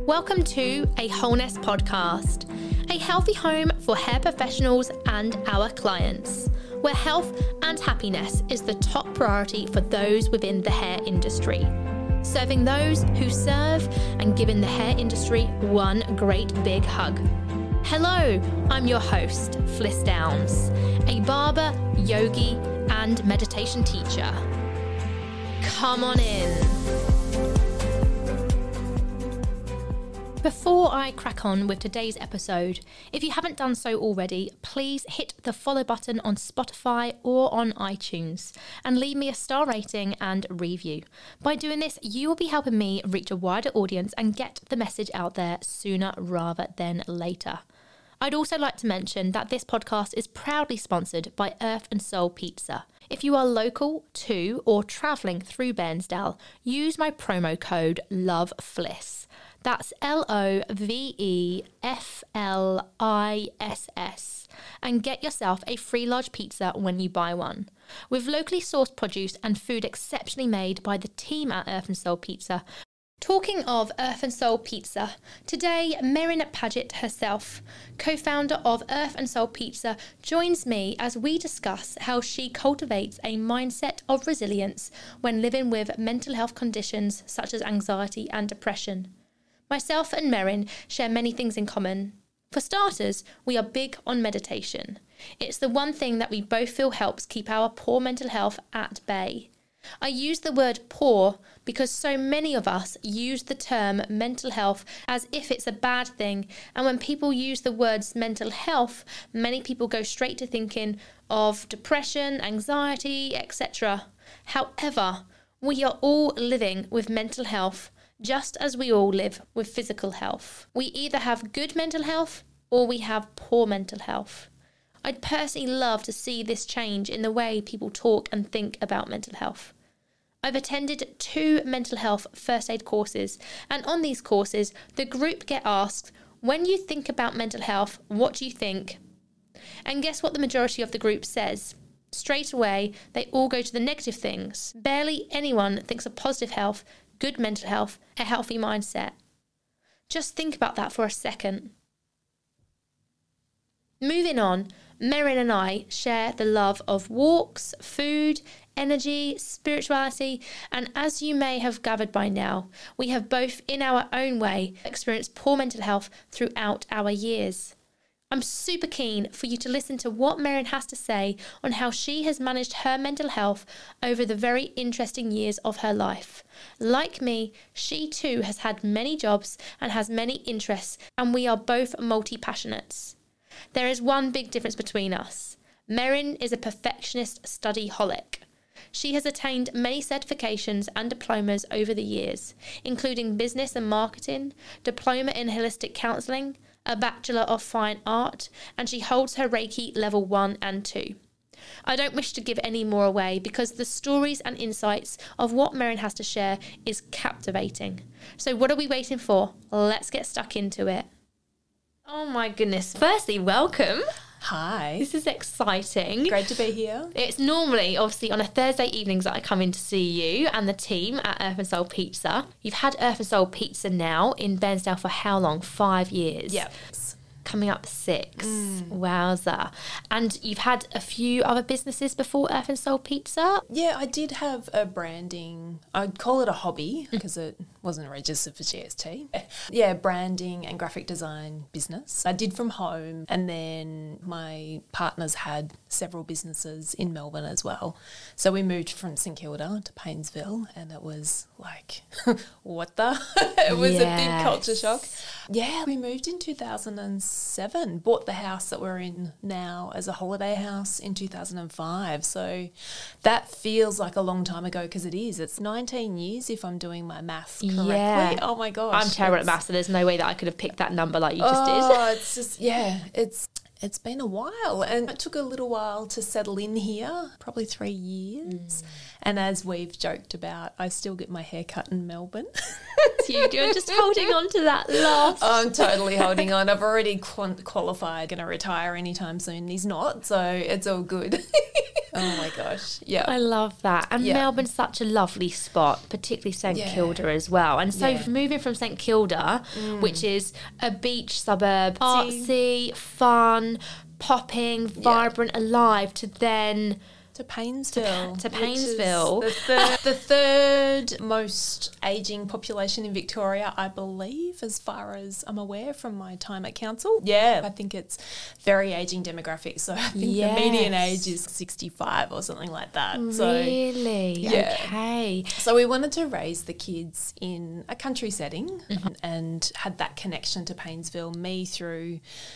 Welcome to A Wholeness Podcast, a healthy home for hair professionals and our clients, where health and happiness is the top priority for those within the hair industry. Serving those who serve and giving the hair industry one great big hug. Hello, I'm your host, Fliss Downs, a barber, yogi, and meditation teacher. Come on in. Before I crack on with today's episode, if you haven't done so already, please hit the follow button on Spotify or on iTunes and leave me a star rating and review. By doing this, you will be helping me reach a wider audience and get the message out there sooner rather than later. I'd also like to mention that this podcast is proudly sponsored by Earth and Soul Pizza. If you are local to or travelling through Bairnsdale, use my promo code LOVEFLISS. That's LOVEFLISS and get yourself a free large pizza when you buy one. With locally sourced produce and food exceptionally made by the team at Earth and Soul Pizza. Talking of Earth and Soul Pizza, today Merrin Paget herself, co-founder of Earth and Soul Pizza, joins me as we discuss how she cultivates a mindset of resilience when living with mental health conditions such as anxiety and depression. Myself and Merrin share many things in common. For starters, we are big on meditation. It's the one thing that we both feel helps keep our poor mental health at bay. I use the word poor because so many of us use the term mental health as if it's a bad thing, and when people use the words mental health, many people go straight to thinking of depression, anxiety, etc. However, we are all living with mental health, just as we all live with physical health. We either have good mental health or we have poor mental health. I'd personally love to see this change in the way people talk and think about mental health. I've attended 2 mental health first aid courses, and on these courses, the group get asked, when you think about mental health, what do you think? And guess what the majority of the group says? Straight away, they all go to the negative things. Barely anyone thinks of positive health, good mental health, a healthy mindset. Just think about that for a second. Moving on, Merrin and I share the love of walks, food, energy, spirituality, and as you may have gathered by now, we have both in our own way experienced poor mental health throughout our years. I'm super keen for you to listen to what Merrin has to say on how she has managed her mental health over the very interesting years of her life. Like me, she too has had many jobs and has many interests, and we are both multi-passionates. There is one big difference between us. Merrin is a perfectionist study-holic. She has attained many certifications and diplomas over the years, including business and marketing, diploma in holistic counselling, a Bachelor of Fine Art, and she holds her Reiki level 1 and 2. I don't wish to give any more away because the stories and insights of what Merrin has to share is captivating. So what are we waiting for? Let's get stuck into it. Oh my goodness. Firstly, welcome. Hi. This is exciting. Great to be here. It's normally, obviously, on a Thursday evenings that I come in to see you and the team at Earth and Soul Pizza. You've had Earth and Soul Pizza now in Bairnsdale for how long? 5 years? Yep. Coming up 6. Wowza. And you've had a few other businesses before Earth and Soul Pizza? Yeah, I did have a branding, I'd call it a hobby because it wasn't registered for GST. Yeah, branding and graphic design business. I did from home, and then my partners had several businesses in Melbourne as well. So we moved from St Kilda to Paynesville, and it was like, what the? It was a big culture shock. Yeah, we moved in 2007, bought the house that we're in now as a holiday house in 2005. So that feels like a long time ago because it is. It's 19 years if I'm doing my maths correctly. Yeah. Oh my gosh. I'm terrible at maths, so there's no way that I could have picked that number like you just did. Oh, it's just, yeah, it's been a while, and it took a little while to settle in here, probably 3 years. And as we've joked about, I still get my hair cut in Melbourne. You're just holding on to that last. I'm totally holding on. I've already qualified, going to retire anytime soon. He's not, so it's all good. Oh my gosh. Yeah. I love that. And Yeah. Melbourne's such a lovely spot, particularly St Yeah. Kilda as well. And so Yeah. moving from St Kilda, which is a beach suburb, artsy, fun, popping, vibrant, alive, to then To Paynesville. To which is Paynesville. The third most ageing population in Victoria, I believe, as far as I'm aware from my time at council. Yeah, I think it's very ageing demographic. So I think the median age is 65 or something like that. Really? Yeah. Okay. So we wanted to raise the kids in a country setting and had that connection to Paynesville, me through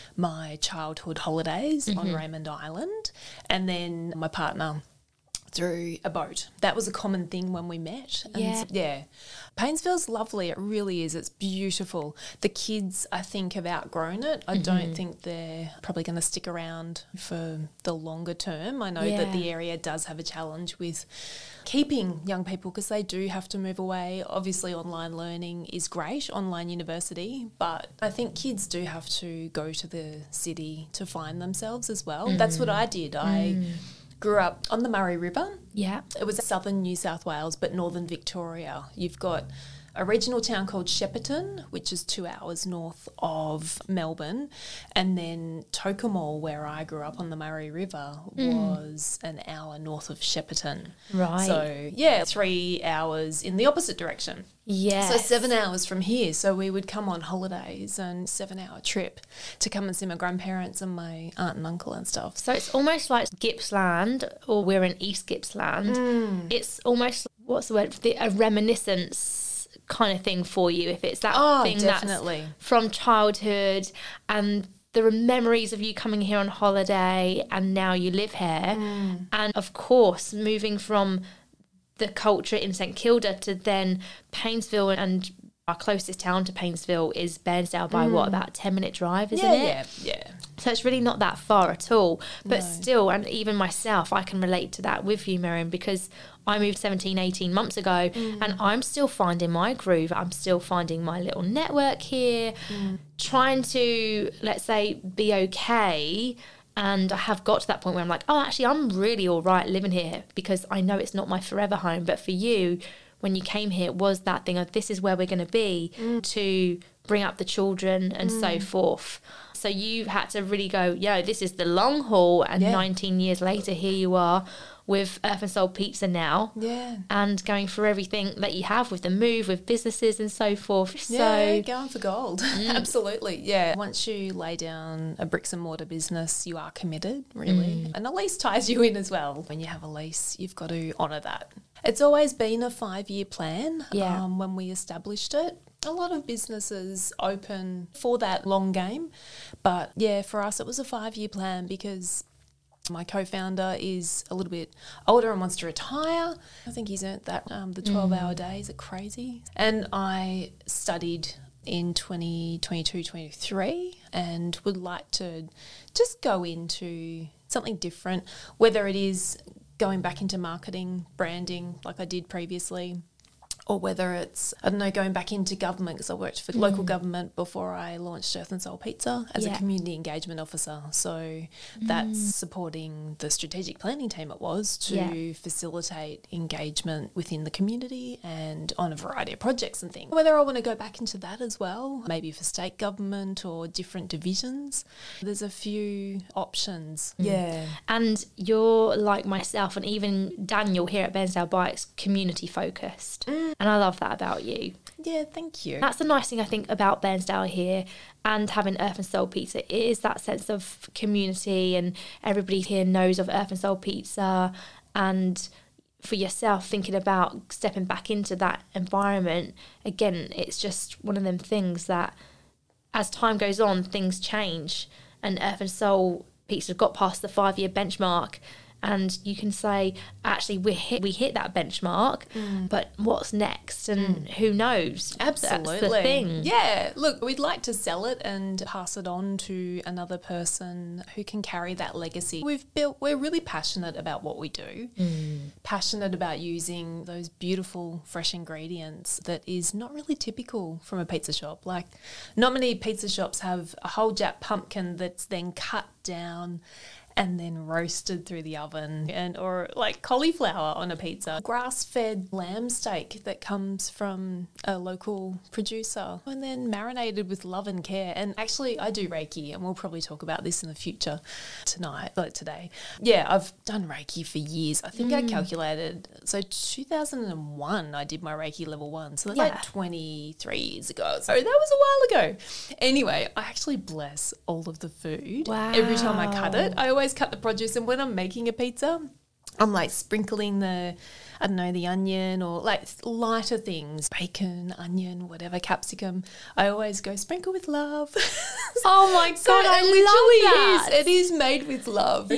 my childhood holidays on Raymond Island, and then my partner through a boat. That was a common thing when we met. And yeah. Paynesville's lovely. It really is. It's beautiful. The kids, I think, have outgrown it. I don't think they're probably going to stick around for the longer term. I know that the area does have a challenge with keeping young people because they do have to move away. Obviously, online learning is great, online university, but I think kids do have to go to the city to find themselves as well. That's what I did. I grew up on the Murray River. Yeah. It was southern New South Wales, but northern Victoria. You've got a regional town called Shepparton, which is 2 hours north of Melbourne, and then Tocumwal, where I grew up on the Murray River, was an hour north of Shepparton. Right. So, yeah, 3 hours in the opposite direction. Yeah. So 7 hours from here. So we would come on holidays and 7-hour trip to come and see my grandparents and my aunt and uncle and stuff. So it's almost like Gippsland, or we're in East Gippsland. It's almost, what's the word, a reminiscence kind of thing for you, if it's that thing definitely. that's from childhood and the memories of you coming here on holiday and now you live here. And of course, moving from the culture in St Kilda to then Paynesville, and our closest town to Paynesville is Bairnsdale by what, about a 10-minute drive, isn't it? Yeah. So it's really not that far at all. But still, and even myself, I can relate to that with you, Miriam, because I moved 17, 18 months ago and I'm still finding my groove. I'm still finding my little network here, trying to, let's say, be okay. And I have got to that point where I'm like, oh, actually, I'm really all right living here because I know it's not my forever home. But for you, when you came here, it was that thing of this is where we're going to be to bring up the children and so forth. So you had to really go, this is the long haul. And 19 years later, here you are with Earth and Soul Pizza now. Yeah. And going through everything that you have with the move, with businesses and so forth. Yeah, So going for gold. Absolutely. Yeah. Once you lay down a bricks and mortar business, you are committed, really. And a lease ties you in as well. When you have a lease, you've got to honour that. It's always been a 5-year plan when we established it. A lot of businesses open for that long game. But yeah, for us, it was a 5-year plan because my co-founder is a little bit older and wants to retire. I think he's earned that. The 12-hour days are crazy. And I studied in 2022, 23 and would like to just go into something different, whether it is going back into marketing, branding like I did previously, or whether it's, I don't know, going back into government because I worked for local government before I launched Earth and Soul Pizza as a community engagement officer. So that's supporting the strategic planning team it was to facilitate engagement within the community and on a variety of projects and things. Whether I want to go back into that as well, maybe for state government or different divisions, there's a few options. Yeah. And you're like myself and even Daniel here at Bairnsdale Bikes, community focused. And I love that about you. Yeah, thank you. That's the nice thing I think about Bairnsdale here and having Earth and Soul Pizza. It is that sense of community and everybody here knows of Earth and Soul Pizza. And for yourself, thinking about stepping back into that environment, again, it's just one of them things that as time goes on, things change. And Earth and Soul Pizza got past the 5-year benchmark. And you can say, actually, we hit that benchmark, but what's next? And who knows? Absolutely. That's the thing. Yeah. Look, we'd like to sell it and pass it on to another person who can carry that legacy. We're really passionate about what we do, passionate about using those beautiful, fresh ingredients that is not really typical from a pizza shop. Like, not many pizza shops have a whole Jap pumpkin that's then cut down and then roasted through the oven, and or like cauliflower on a pizza, grass-fed lamb steak that comes from a local producer, and then marinated with love and care. And actually, I do Reiki, and we'll probably talk about this in the future tonight, like today. Yeah, I've done Reiki for years. I think I calculated, so 2001 I did my Reiki level 1, so that's like 23 years ago. So that was a while ago. Anyway, I actually bless all of the food. Wow. Every time I cut it, I always cut the produce, and when I'm making a pizza, I'm like sprinkling the onion or like lighter things, bacon, onion, whatever, capsicum. I always go sprinkle with love. Oh my God, So I love that. it is made with love.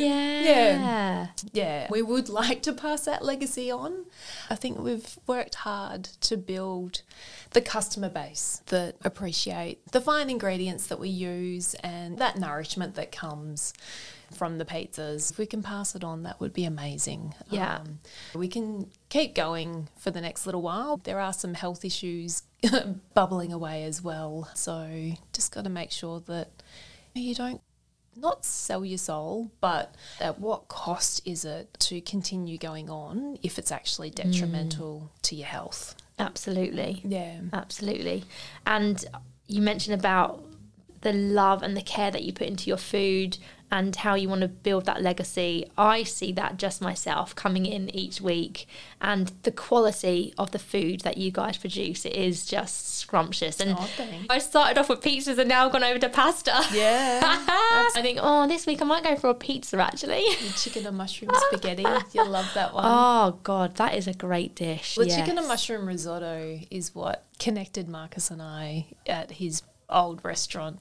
Yeah. Yeah. We would like to pass that legacy on. I think we've worked hard to build the customer base that appreciate the fine ingredients that we use and that nourishment that comes from the pizzas. If we can pass it on, that would be amazing. Yeah. We can keep going for the next little while. There are some health issues bubbling away as well. So just got to make sure that you don't not sell your soul, but at what cost is it to continue going on if it's actually detrimental to your health? Absolutely. Yeah. Absolutely. And you mentioned about the love and the care that you put into your food and how you want to build that legacy. I see that just myself coming in each week, and the quality of the food that you guys produce, it is just scrumptious. And thanks. I started off with pizzas and now I've gone over to pasta. Yeah. I think, this week I might go for a pizza actually. The chicken and mushroom spaghetti. You'll love that one. Oh God, that is a great dish. The chicken and mushroom risotto is what connected Marcus and I at his old restaurant.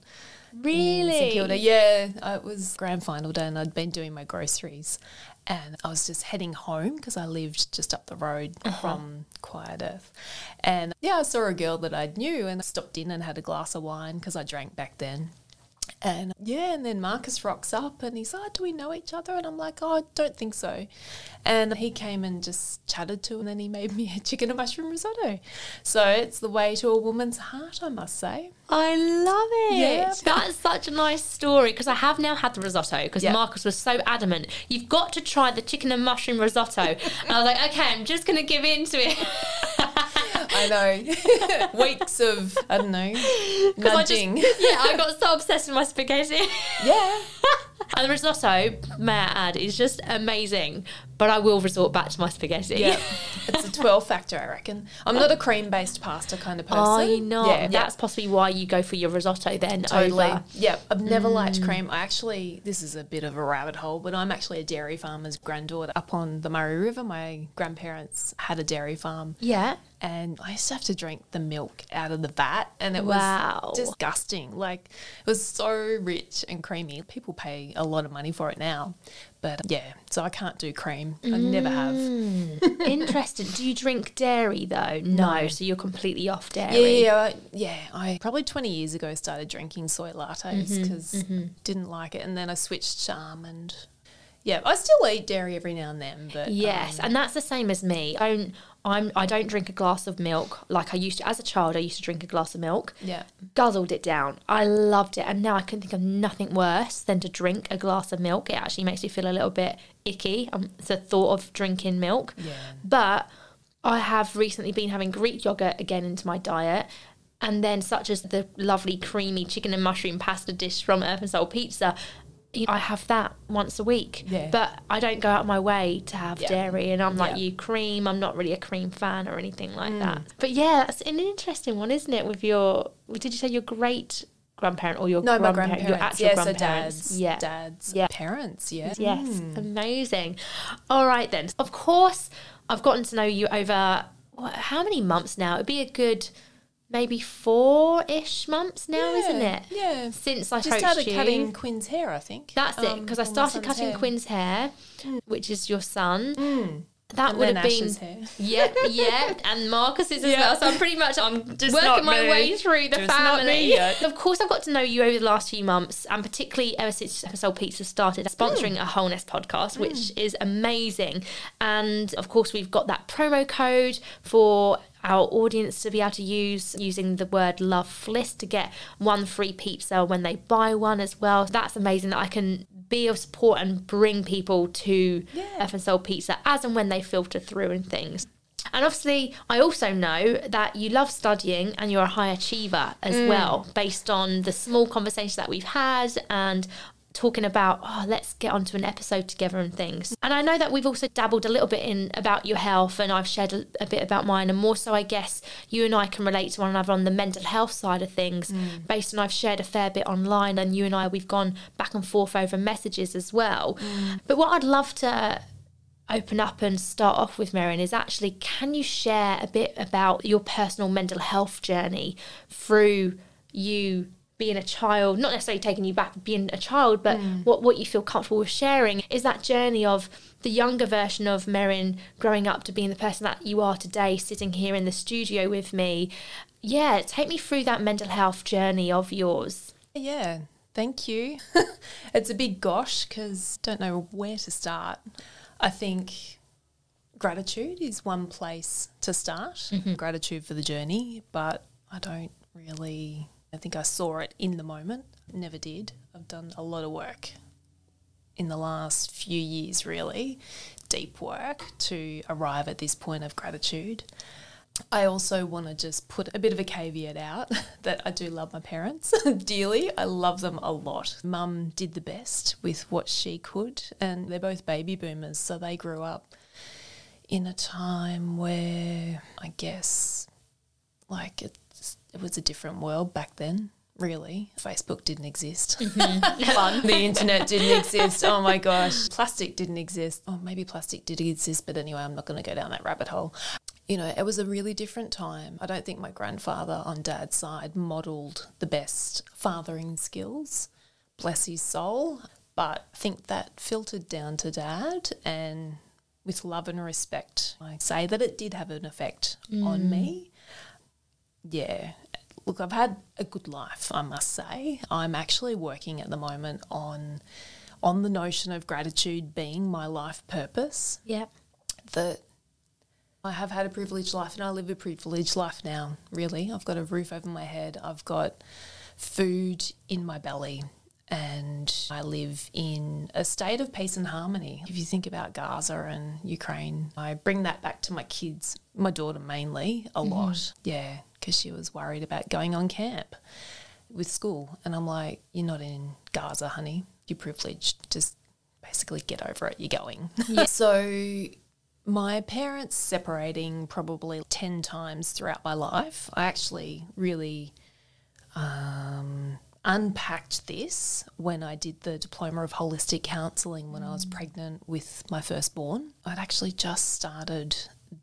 In St Kilda. Yeah, it was grand final day and I'd been doing my groceries and I was just heading home because I lived just up the road from Quiet Earth. And I saw a girl that I knew and I stopped in and had a glass of wine because I drank back then. And and then Marcus rocks up and he's like, do we know each other? And I'm like, I don't think so. And he came and just chatted to, and then he made me a chicken and mushroom risotto. So it's the way to a woman's heart, I must say. I love it. Yeah. That's such a nice story, because I have now had the risotto because Marcus was so adamant, you've got to try the chicken and mushroom risotto. And I was like, okay, I'm just going to give in to it. I know. Weeks of, I don't know, nudging. I got so obsessed with my spaghetti. Yeah. And the risotto, may I add, is just amazing. But I will resort back to my spaghetti. Yeah. It's a 12 factor, I reckon. I'm not a cream-based pasta kind of person. Oh, you're not? Yeah, That's possibly why you go for your risotto then. Totally. Over. Yeah, I've never liked cream. This is a bit of a rabbit hole, but I'm actually a dairy farmer's granddaughter. Up on the Murray River, my grandparents had a dairy farm. Yeah. And I used to have to drink the milk out of the vat, and it was disgusting. Like, it was so rich and creamy. People pay a lot of money for it now. But so I can't do cream. I never have. Interesting. Do you drink dairy though? No. So you're completely off dairy. Yeah. I probably 20 years ago started drinking soy lattes because didn't like it, and then I switched to almond. Yeah, I still eat dairy every now and then, but yes, and that's the same as me. I don't drink a glass of milk like I used to. As a child, I used to drink a glass of milk. Yeah. Guzzled it down. I loved it. And now I can think of nothing worse than to drink a glass of milk. It actually makes me feel a little bit icky. The thought of drinking milk. Yeah. But I have recently been having Greek yogurt again into my diet. And then such as the lovely creamy chicken and mushroom pasta dish from Earth and Soul Pizza, I have that once a week, but I don't go out of my way to have dairy, and I'm like you, cream. I'm not really a cream fan or anything like that. But that's an interesting one, isn't it? With did you say your great grandparent or your my grandparent? Your actual grandparents? So dad's parents. Yeah. Yes, amazing. All right then. Of course, I've gotten to know you over how many months now? It'd be a good maybe 4-ish months now, isn't it? Yeah. Since I just started cutting Quinn's hair, I think. That's it, because I started cutting Quinn's hair, which is your son. That and would then have been Ash's hair. Yeah, and Marcus's as well. So I'm pretty much just working my way through the family. Of course, I've got to know you over the last few months, and particularly ever since Soul Pizza started sponsoring a Wholeness podcast, which is amazing. And of course, we've got that promo code for our audience to be able to use, using the word LOVEFLISS, to get 1 free pizza when they buy one as well. That's amazing that I can be of support and bring people to Earth and Soul Pizza as and when they filter through and things. And obviously, I also know that you love studying and you're a high achiever as well, based on the small conversations that we've had and talking about, let's get onto an episode together and things. And I know that we've also dabbled a little bit in about your health, and I've shared a bit about mine, and more so I guess you and I can relate to one another on the mental health side of things, based on I've shared a fair bit online, and you and I, we've gone back and forth over messages as well. But what I'd love to open up and start off with, Merryn, is actually, can you share a bit about your personal mental health journey through you being a child, not necessarily taking you back being a child, but what you feel comfortable with sharing? Is that journey of the younger version of Merryn growing up to being the person that you are today, sitting here in the studio with me. Yeah, take me through that mental health journey of yours. Yeah, thank you. It's a big gosh, because don't know where to start. I think gratitude is one place to start. Gratitude for the journey, but I think I saw it in the moment. Never did. I've done a lot of work in the last few years, really, deep work to arrive at this point of gratitude. I also want to just put a bit of a caveat out that I do love my parents dearly. I love them a lot. Mum did the best with what she could, and they're both baby boomers, so they grew up in a time where I guess it was a different world back then. Really, Facebook didn't exist. Fun. The internet didn't exist. Oh my gosh. Plastic didn't exist. Oh, maybe plastic did exist, but anyway, I'm not going to go down that rabbit hole. You know, it was a really different time. I don't think my grandfather on Dad's side modelled the best fathering skills, bless his soul, but I think that filtered down to Dad, and with love and respect, I say that it did have an effect on me. Yeah. Look, I've had a good life, I must say. I'm actually working at the moment on the notion of gratitude being my life purpose. Yep. That I have had a privileged life, and I live a privileged life now, really. I've got a roof over my head. I've got food in my belly, and I live in a state of peace and harmony. If you think about Gaza and Ukraine, I bring that back to my kids, my daughter mainly, a lot. Yeah, because she was worried about going on camp with school. And I'm like, you're not in Gaza, honey. You're privileged. Just basically get over it. You're going. Yeah. So my parents separating probably 10 times throughout my life. I actually really unpacked this when I did the Diploma of Holistic Counselling when I was pregnant with my firstborn. I'd actually just started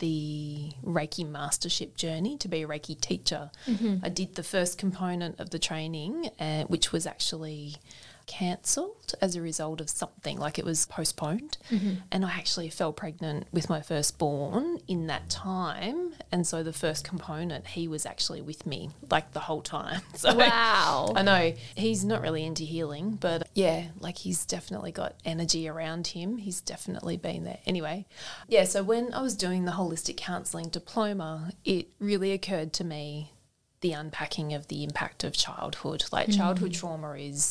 the Reiki mastership journey to be a Reiki teacher. I did the first component of the training, which was actually cancelled as a result of something, like it was postponed, and I actually fell pregnant with my firstborn in that time, and so the first component, he was actually with me like the whole time. So Wow. I know he's not really into healing, but yeah, like he's definitely got energy around him. He's definitely been there. Anyway, yeah, so when I was doing the holistic counselling diploma, it really occurred to me the unpacking of the impact of childhood. Like childhood trauma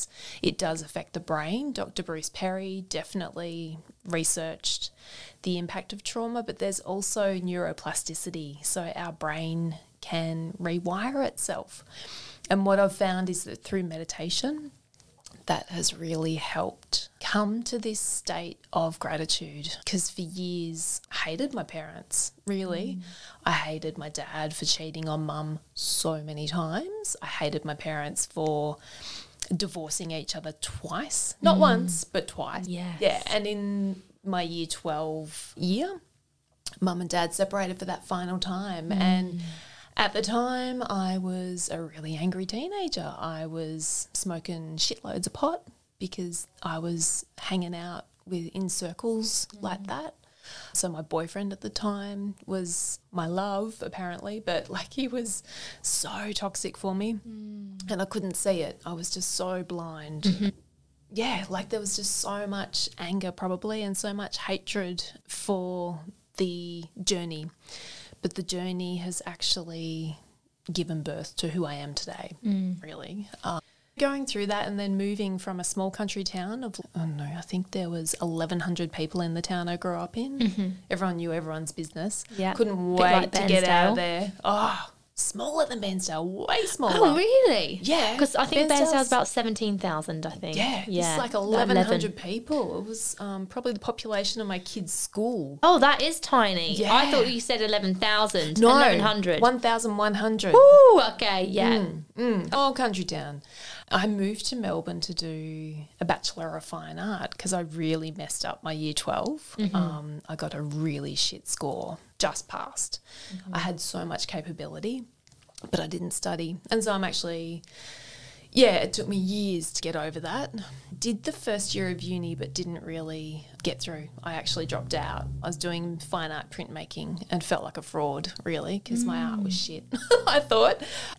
it does affect the brain. Dr. Bruce Perry definitely researched the impact of trauma, but there's also neuroplasticity. So our brain can rewire itself. And what I've found is that through meditation, that has really helped come to this state of gratitude, because for years I hated my parents, really. I hated my dad for cheating on mum so many times. I hated my parents for divorcing each other twice. Not once, but twice. Yes. Yeah, and in my year 12 year, mum and dad separated for that final time. And at the time, I was a really angry teenager. I was smoking shitloads of pot because I was hanging out in circles like that. So my boyfriend at the time was my love, apparently, but like he was so toxic for me and I couldn't see it. I was just so blind. Yeah, like there was just so much anger probably and so much hatred for the journey. But the journey has actually given birth to who I am today, really. Going through that and then moving from a small country town of, I think there was 1,100 people in the town I grew up in. Everyone knew everyone's business. Yeah. Couldn't Bit wait like to get out Bairnsdale. of there. Oh, smaller than Bairnsdale, way smaller. Oh, really? Yeah. Because I think Bairnsdale's- Bairnsdale's about 17,000, I think. Yeah, it's like about 1,100 people. It was probably the population of my kid's school. Oh, that is tiny. Yeah. I thought you said 11,000. No, 1,100. 1,100. Ooh, okay, yeah. Old country town. I moved to Melbourne to do a Bachelor of Fine Art because I really messed up my year 12. I got a really shit score, just passed. I had so much capability, but I didn't study. And so I'm actually, it took me years to get over that. Did the first year of uni, but didn't really get through. I actually dropped out. I was doing fine art printmaking and felt like a fraud, really, because my art was shit, I thought.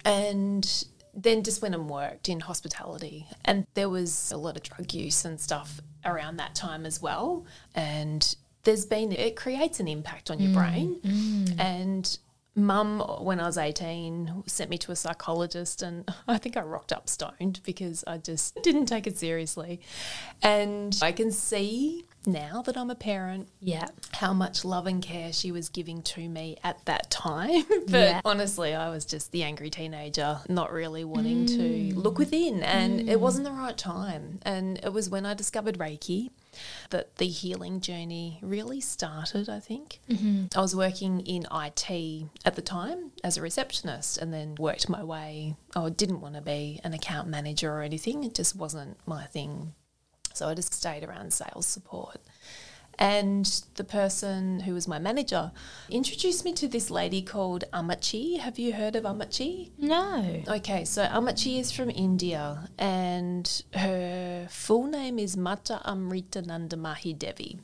And then just went and worked in hospitality, and there was a lot of drug use and stuff around that time as well. And it creates an impact on your brain. And Mum, when I was 18, sent me to a psychologist, and I think I rocked up stoned because I just didn't take it seriously. And I can see now that I'm a parent, how much love and care she was giving to me at that time. But honestly, I was just the angry teenager, not really wanting to look within, and it wasn't the right time. And it was when I discovered Reiki that the healing journey really started, I think. I was working in IT at the time as a receptionist, and then worked my way. I didn't want to be an account manager or anything. It just wasn't my thing. So I just stayed around sales support. And the person who was my manager introduced me to this lady called Amachi. Have you heard of Amachi? No. Okay, so Amachi is from India, and her full name is Mata Amritananda Mahi Devi.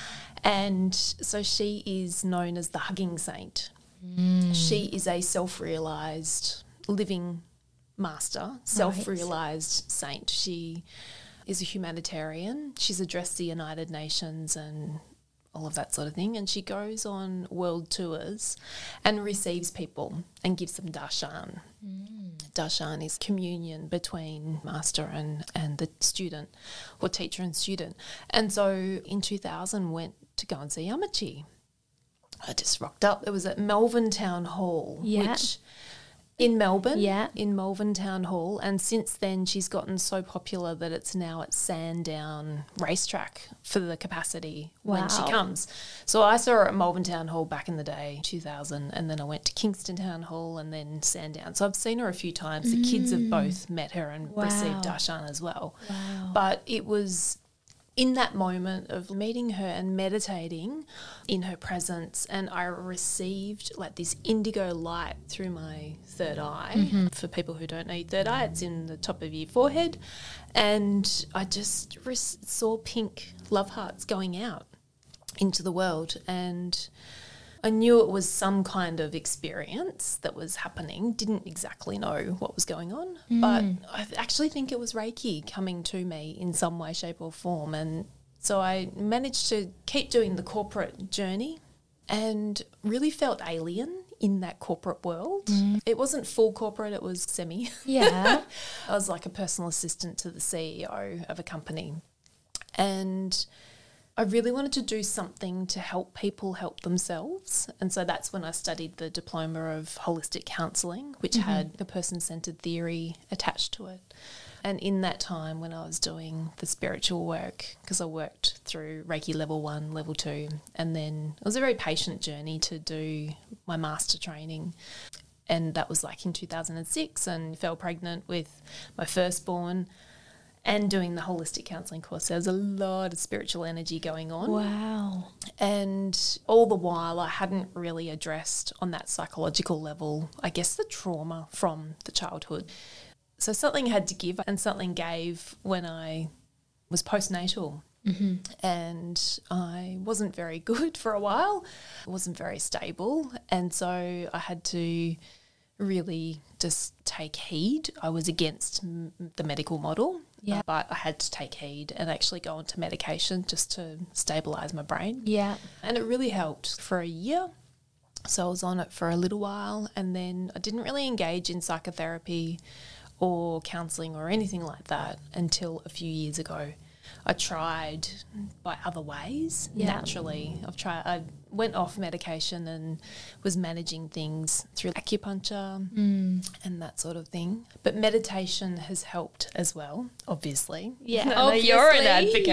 And so she is known as the Hugging Saint. She is a self-realised living master, self-realised saint. She is a humanitarian. She's addressed the United Nations and all of that sort of thing. And she goes on world tours and receives people and gives them darshan. Darshan is communion between master and the student, or teacher and student. And so in 2000 went to go and see Amachi. I just rocked up. It was at Melbourne Town Hall, which in Melbourne, in Melbourne Town Hall. And since then, she's gotten so popular that it's now at Sandown Racetrack for the capacity when she comes. So I saw her at Melbourne Town Hall back in the day, 2000, and then I went to Kingston Town Hall and then Sandown. So I've seen her a few times. The kids have both met her and received darshan as well. But it was in that moment of meeting her and meditating in her presence, and I received like this indigo light through my third eye. For people who don't know, third eye, it's in the top of your forehead. And I just saw pink love hearts going out into the world, and I knew it was some kind of experience that was happening. Didn't exactly know what was going on, but I actually think it was Reiki coming to me in some way, shape or form. And so I managed to keep doing the corporate journey and really felt alien in that corporate world. It wasn't full corporate, it was semi. I was like a personal assistant to the CEO of a company. And I really wanted to do something to help people help themselves. And so that's when I studied the diploma of holistic counselling, which had a person-centred theory attached to it. And in that time when I was doing the spiritual work, because I worked through Reiki level 1, level 2, and then it was a very patient journey to do my master training. And that was like in 2006, and fell pregnant with my firstborn. And doing the holistic counselling course, there was a lot of spiritual energy going on. Wow. And all the while, I hadn't really addressed on that psychological level, I guess, the trauma from the childhood. So something had to give, and something gave when I was postnatal. And I wasn't very good for a while. I wasn't very stable. And so I had to really just take heed. I was against the medical model. But I had to take heed and actually go onto medication just to stabilise my brain. And it really helped for a year. So I was on it for a little while, and then I didn't really engage in psychotherapy or counselling or anything like that until a few years ago. I tried by other ways, naturally. I went off medication and was managing things through acupuncture and that sort of thing. But meditation has helped as well, obviously. Yeah, obviously. You're an advocate.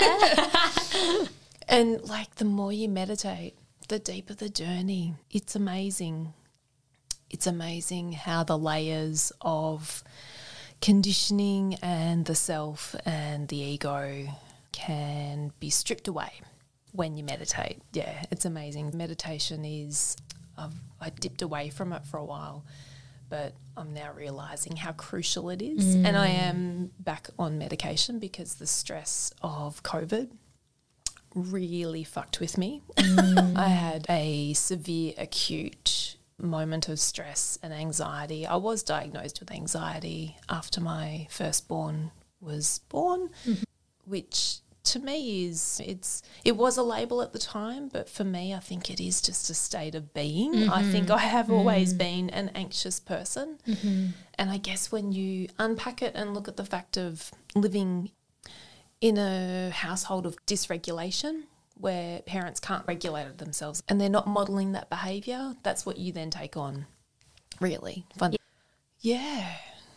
Yeah. And like the more you meditate, the deeper the journey. It's amazing. It's amazing how the layers of conditioning and the self and the ego can be stripped away when you meditate. Yeah, it's amazing. Meditation is, I dipped away from it for a while, but I'm now realising how crucial it is. And I am back on medication because the stress of COVID really fucked with me. I had a severe acute moment of stress and anxiety. I was diagnosed with anxiety after my firstborn was born, which to me it was a label at the time, but for me I think it is just a state of being. I think I have always been an anxious person, and I guess when you unpack it and look at the fact of living in a household of dysregulation where parents can't regulate themselves and they're not modelling that behaviour, that's what you then take on, really. Fun. Yeah.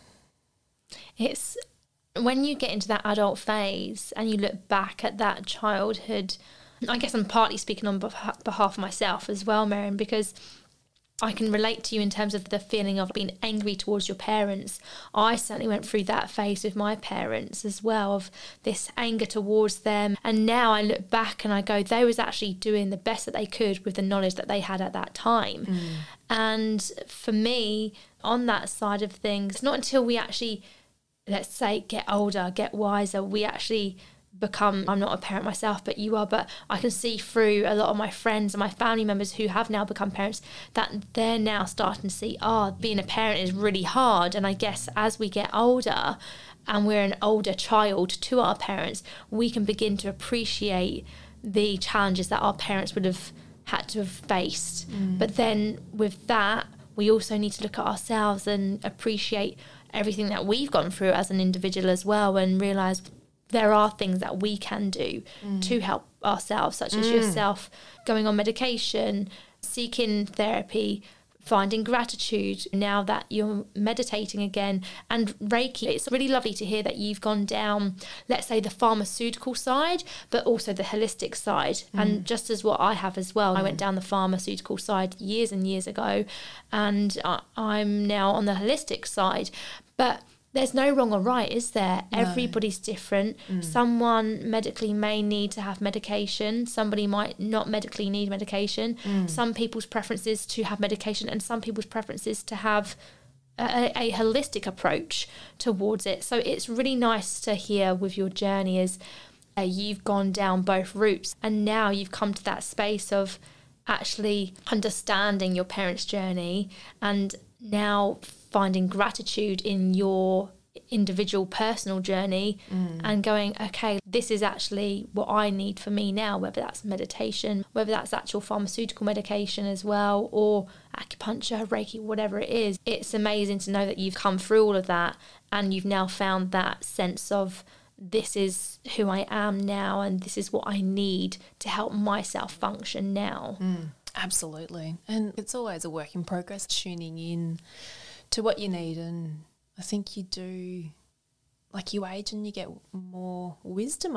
It's when you get into that adult phase and you look back at that childhood, I guess I'm partly speaking on behalf of myself as well, Miriam, because I can relate to you in terms of the feeling of being angry towards your parents. I certainly went through that phase with my parents as well, of this anger towards them. And now I look back and I go, they was actually doing the best that they could with the knowledge that they had at that time. And for me, on that side of things, it's not until we actually, let's say, get older, get wiser, we actually become, I'm not a parent myself, but you are, but I can see through a lot of my friends and my family members who have now become parents that they're now starting to see, being a parent is really hard. And I guess as we get older and we're an older child to our parents, we can begin to appreciate the challenges that our parents would have had to have faced. But then with that, we also need to look at ourselves and appreciate everything that we've gone through as an individual as well, and realise there are things that we can do to help ourselves, such as yourself going on medication, seeking therapy, finding gratitude now that you're meditating again, and Reiki. It's really lovely to hear that you've gone down, let's say, the pharmaceutical side, but also the holistic side. And just as what I have as well, I went down the pharmaceutical side years and years ago, and I'm now on the holistic side. But there's no wrong or right, is there? No. Everybody's different. Someone medically may need to have medication. Somebody might not medically need medication. Some people's preference is to have medication, and some people's preference is to have a holistic approach towards it. So it's really nice to hear with your journey is you've gone down both routes, and now you've come to that space of actually understanding your parents' journey and now finding gratitude in your individual personal journey and going, okay, this is actually what I need for me now, whether that's meditation, whether that's actual pharmaceutical medication as well, or acupuncture, Reiki, whatever it is. It's amazing to know that you've come through all of that and you've now found that sense of this is who I am now and this is what I need to help myself function now. Absolutely. And it's always a work in progress, tuning in to what you need. And I think you do, like, you age and you get more wisdom.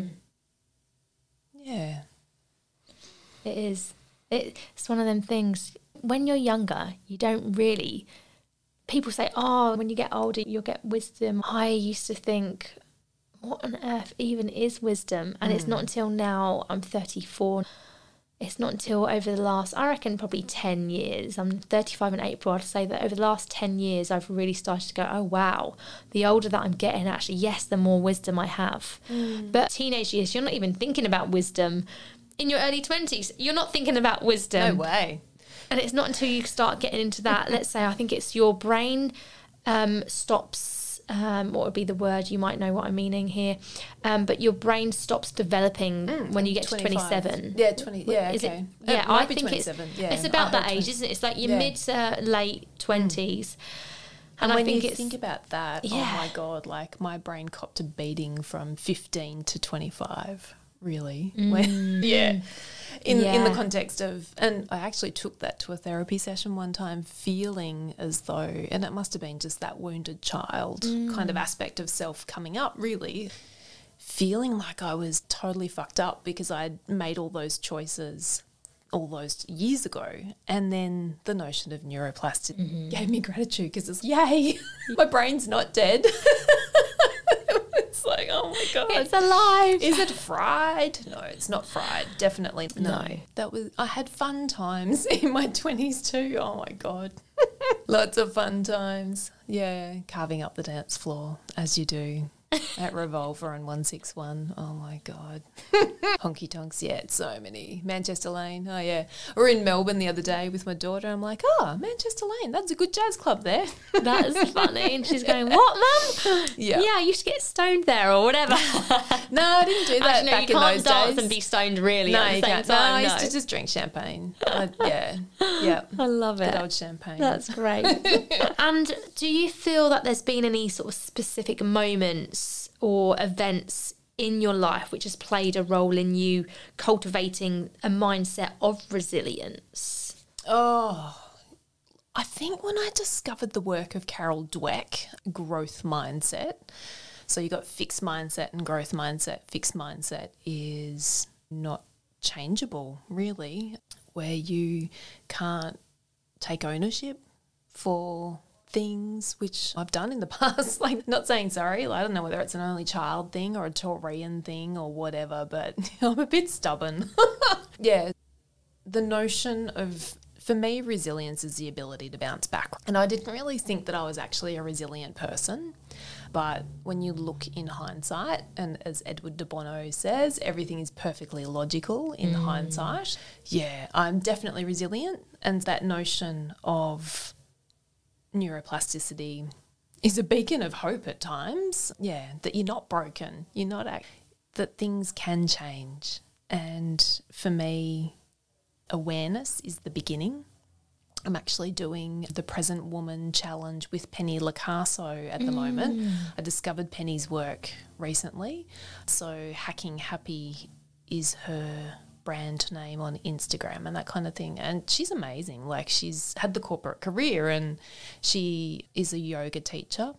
Yeah. It is. It's one of them things. When you're younger, you don't really, people say, when you get older, you'll get wisdom. I used to think, what on earth even is wisdom? And it's not until now, I'm 34, it's not until over the last, I reckon, probably 10 years, I'm 35 in April, I'd say that over the last 10 years, I've really started to go, oh, wow, the older that I'm getting, actually, yes, the more wisdom I have. But teenage years, you're not even thinking about wisdom. In your early 20s, you're not thinking about wisdom. No way. And it's not until you start getting into that, let's say, I think it's your brain stops, what would be the word? You might know what I'm meaning here. But your brain stops developing when you get 25. To 27. Yeah, 20. Yeah, is okay. Yeah, I think 27. It's about that age, isn't it? It's like your mid to late 20s. And when I think you it's think about that, oh Yeah. my God, like my brain copped a beating from 15 to 25, really. Yeah. In the Yeah. context of, and I actually took that to a therapy session one time, feeling as though, and it must have been just that wounded child kind of aspect of self coming up, really, feeling like I was totally fucked up because I'd made all those choices all those years ago. And then the notion of neuroplasticity gave me gratitude because it's, yay, my brain's not dead. It's like, oh my God. it's alive. Is it fried? No, it's not fried. Definitely no. I had fun times in my 20s too. Oh my God. Lots of fun times. Yeah, carving up the dance floor as you do at Revolver and 161. Oh my God. Honky tonks, yeah, so many. Manchester Lane, oh yeah. We were in Melbourne the other day with my daughter. I'm like, oh, Manchester Lane, that's a good jazz club there. That is funny. And she's going, what, Mum? Yeah. Yeah, I used to get stoned there or whatever. No, I didn't do that Actually, no, back you in can't those dance days. and be stoned really No, at the you same can't. No, I time. used to just drink champagne. Yeah. I love it. Good old champagne. That's great. And do you feel that there's been any sort of specific moments or events in your life which has played a role in you cultivating a mindset of resilience? Oh, I think when I discovered the work of Carol Dweck, growth mindset. So you got fixed mindset and growth mindset. Fixed mindset is not changeable, really, where you can't take ownership for things, which I've done in the past, like not saying sorry. I don't know whether it's an only child thing or a Taurian thing or whatever, but I'm a bit stubborn. Yeah. The notion of, for me, resilience is the ability to bounce back. And I didn't really think that I was actually a resilient person. But when you look in hindsight, and as Edward de Bono says, everything is perfectly logical in hindsight. Yeah, I'm definitely resilient. And that notion of neuroplasticity is a beacon of hope at times. Yeah, that you're not broken. You're not, that things can change. And for me, awareness is the beginning. I'm actually doing the Present Woman Challenge with Penny Lacasso at the moment. I discovered Penny's work recently. So Hacking Happy is her brand name on Instagram and that kind of thing. And she's amazing. Like, she's had the corporate career and she is a yoga teacher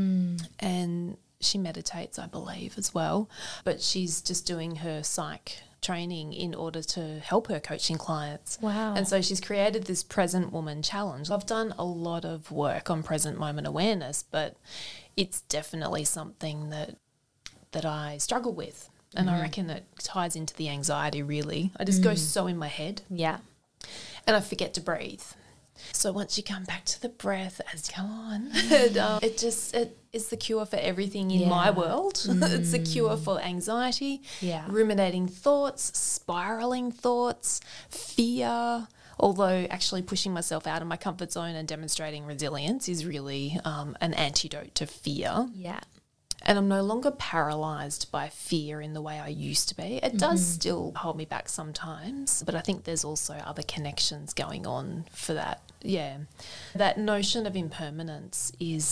and she meditates, I believe, as well. But she's just doing her psych training in order to help her coaching clients. Wow. And so she's created this Present Woman Challenge. I've done a lot of work on present moment awareness, but it's definitely something that I struggle with. And I reckon it ties into the anxiety, really. I just go so in my head. Yeah. And I forget to breathe. So once you come back to the breath as you go on, it is the cure for everything in my world. It's the cure for anxiety, ruminating thoughts, spiraling thoughts, fear. Although actually pushing myself out of my comfort zone and demonstrating resilience is really an antidote to fear. Yeah. And I'm no longer paralysed by fear in the way I used to be. It does still hold me back sometimes, but I think there's also other connections going on for that. Yeah. That notion of impermanence is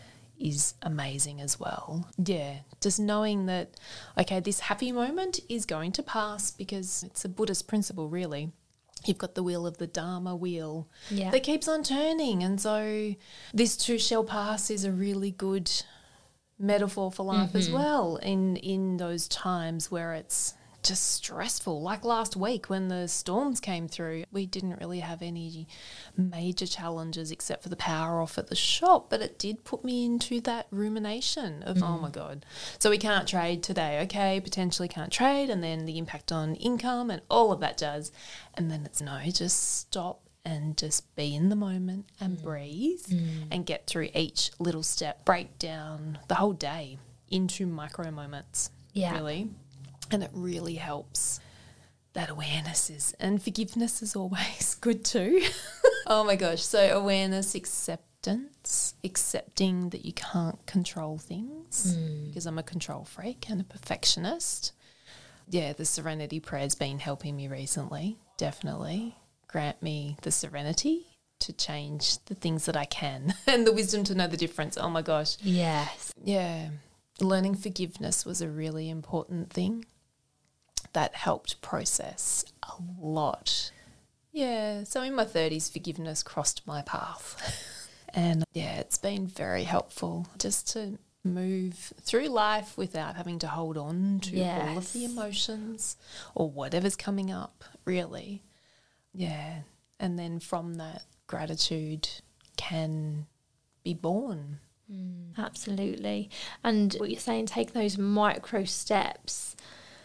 amazing as well. Yeah. Just knowing that, okay, this happy moment is going to pass, because it's a Buddhist principle, really. You've got the wheel of the Dharma wheel that keeps on turning. And so this too shall pass is a really good metaphor for life as well, in those times where it's just stressful. Like last week when the storms came through, we didn't really have any major challenges except for the power off at the shop, but it did put me into that rumination of, oh my God, so we can't trade today. Okay, potentially can't trade, and then the impact on income and all of that does. And then it's no, just stop and just be in the moment and breathe and get through each little step, break down the whole day into micro moments, really. And it really helps. That awareness is, and forgiveness is always good too. Oh my gosh. So awareness, acceptance, accepting that you can't control things, because I'm a control freak and a perfectionist. Yeah, the Serenity Prayer's been helping me recently, definitely. Grant me the serenity to change the things that I can and the wisdom to know the difference. Oh my gosh. Yes. Yeah. Learning forgiveness was a really important thing that helped process a lot. Yeah. So in my 30s, forgiveness crossed my path. And yeah, it's been very helpful just to move through life without having to hold on to all of the emotions or whatever's coming up, really. Yeah. And then from that, gratitude can be born. Absolutely. And what you're saying, take those micro steps.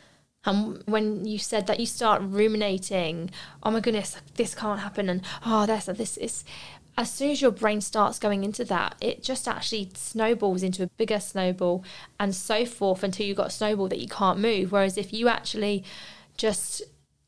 And when you said that, you start ruminating, oh my goodness, this can't happen, and this is. As soon as your brain starts going into that, it just actually snowballs into a bigger snowball and so forth until you've got a snowball that you can't move. Whereas if you actually just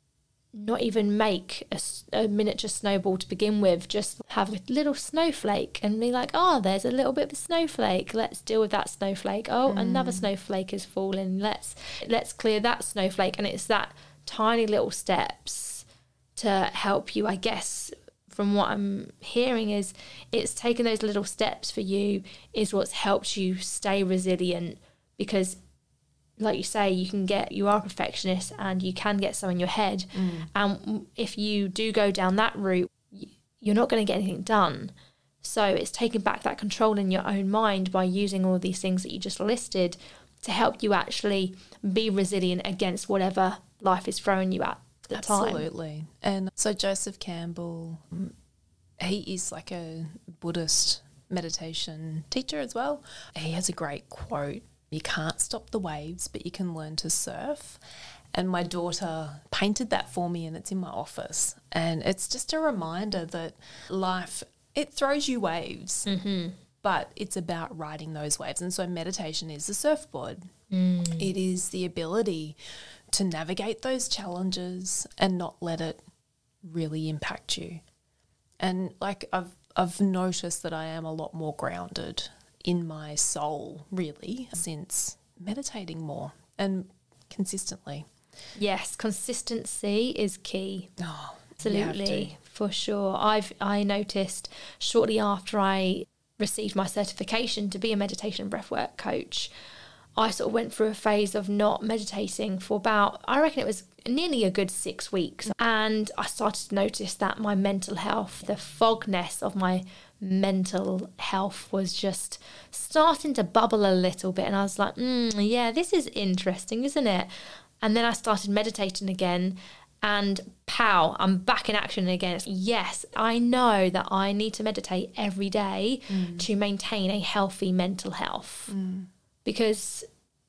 not even make a miniature snowball to begin with, just have a little snowflake and be like, there's a little bit of a snowflake, let's deal with that snowflake. Another snowflake has fallen, let's clear that snowflake. And it's that tiny little steps to help you, I guess. From what I'm hearing, is it's taking those little steps for you is what's helped you stay resilient, because like you say, you are a perfectionist and you can get so in your head. And if you do go down that route, you're not going to get anything done. So it's taking back that control in your own mind by using all these things that you just listed to help you actually be resilient against whatever life is throwing you at. Absolutely. And so Joseph Campbell, he is like a Buddhist meditation teacher as well. He has a great quote, you can't stop the waves, but you can learn to surf. And my daughter painted that for me and it's in my office. And it's just a reminder that life, it throws you waves, but it's about riding those waves. And so meditation is the surfboard. It is the ability to navigate those challenges and not let it really impact you. And like I've noticed that I am a lot more grounded in my soul, really, since meditating more and consistently. Yes, consistency is key. Oh, absolutely, for sure. I noticed shortly after I received my certification to be a meditation and breathwork coach, I sort of went through a phase of not meditating for about, I reckon it was nearly a good 6 weeks. And I started to notice that my mental health, the fogness of my mental health was just starting to bubble a little bit. And I was like, yeah, this is interesting, isn't it? And then I started meditating again and pow, I'm back in action again. Yes, I know that I need to meditate every day to maintain a healthy mental health. Because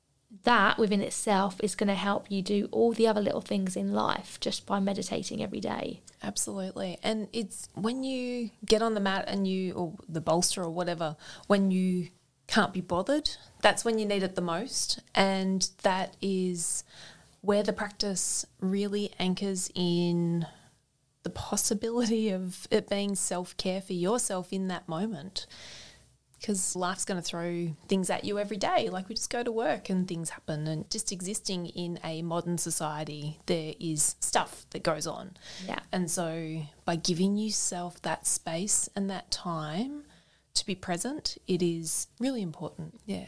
that within itself is going to help you do all the other little things in life just by meditating every day. Absolutely. And it's when you get on the mat and or the bolster or whatever, when you can't be bothered, that's when you need it the most. And that is where the practice really anchors in the possibility of it being self-care for yourself in that moment. Because life's going to throw things at you every day. Like we just go to work and things happen. And just existing in a modern society, there is stuff that goes on. Yeah. And so by giving yourself that space and that time to be present, it is really important. Yeah.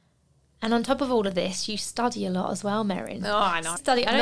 And on top of all of this, you study a lot as well, Merrin. Oh, I know.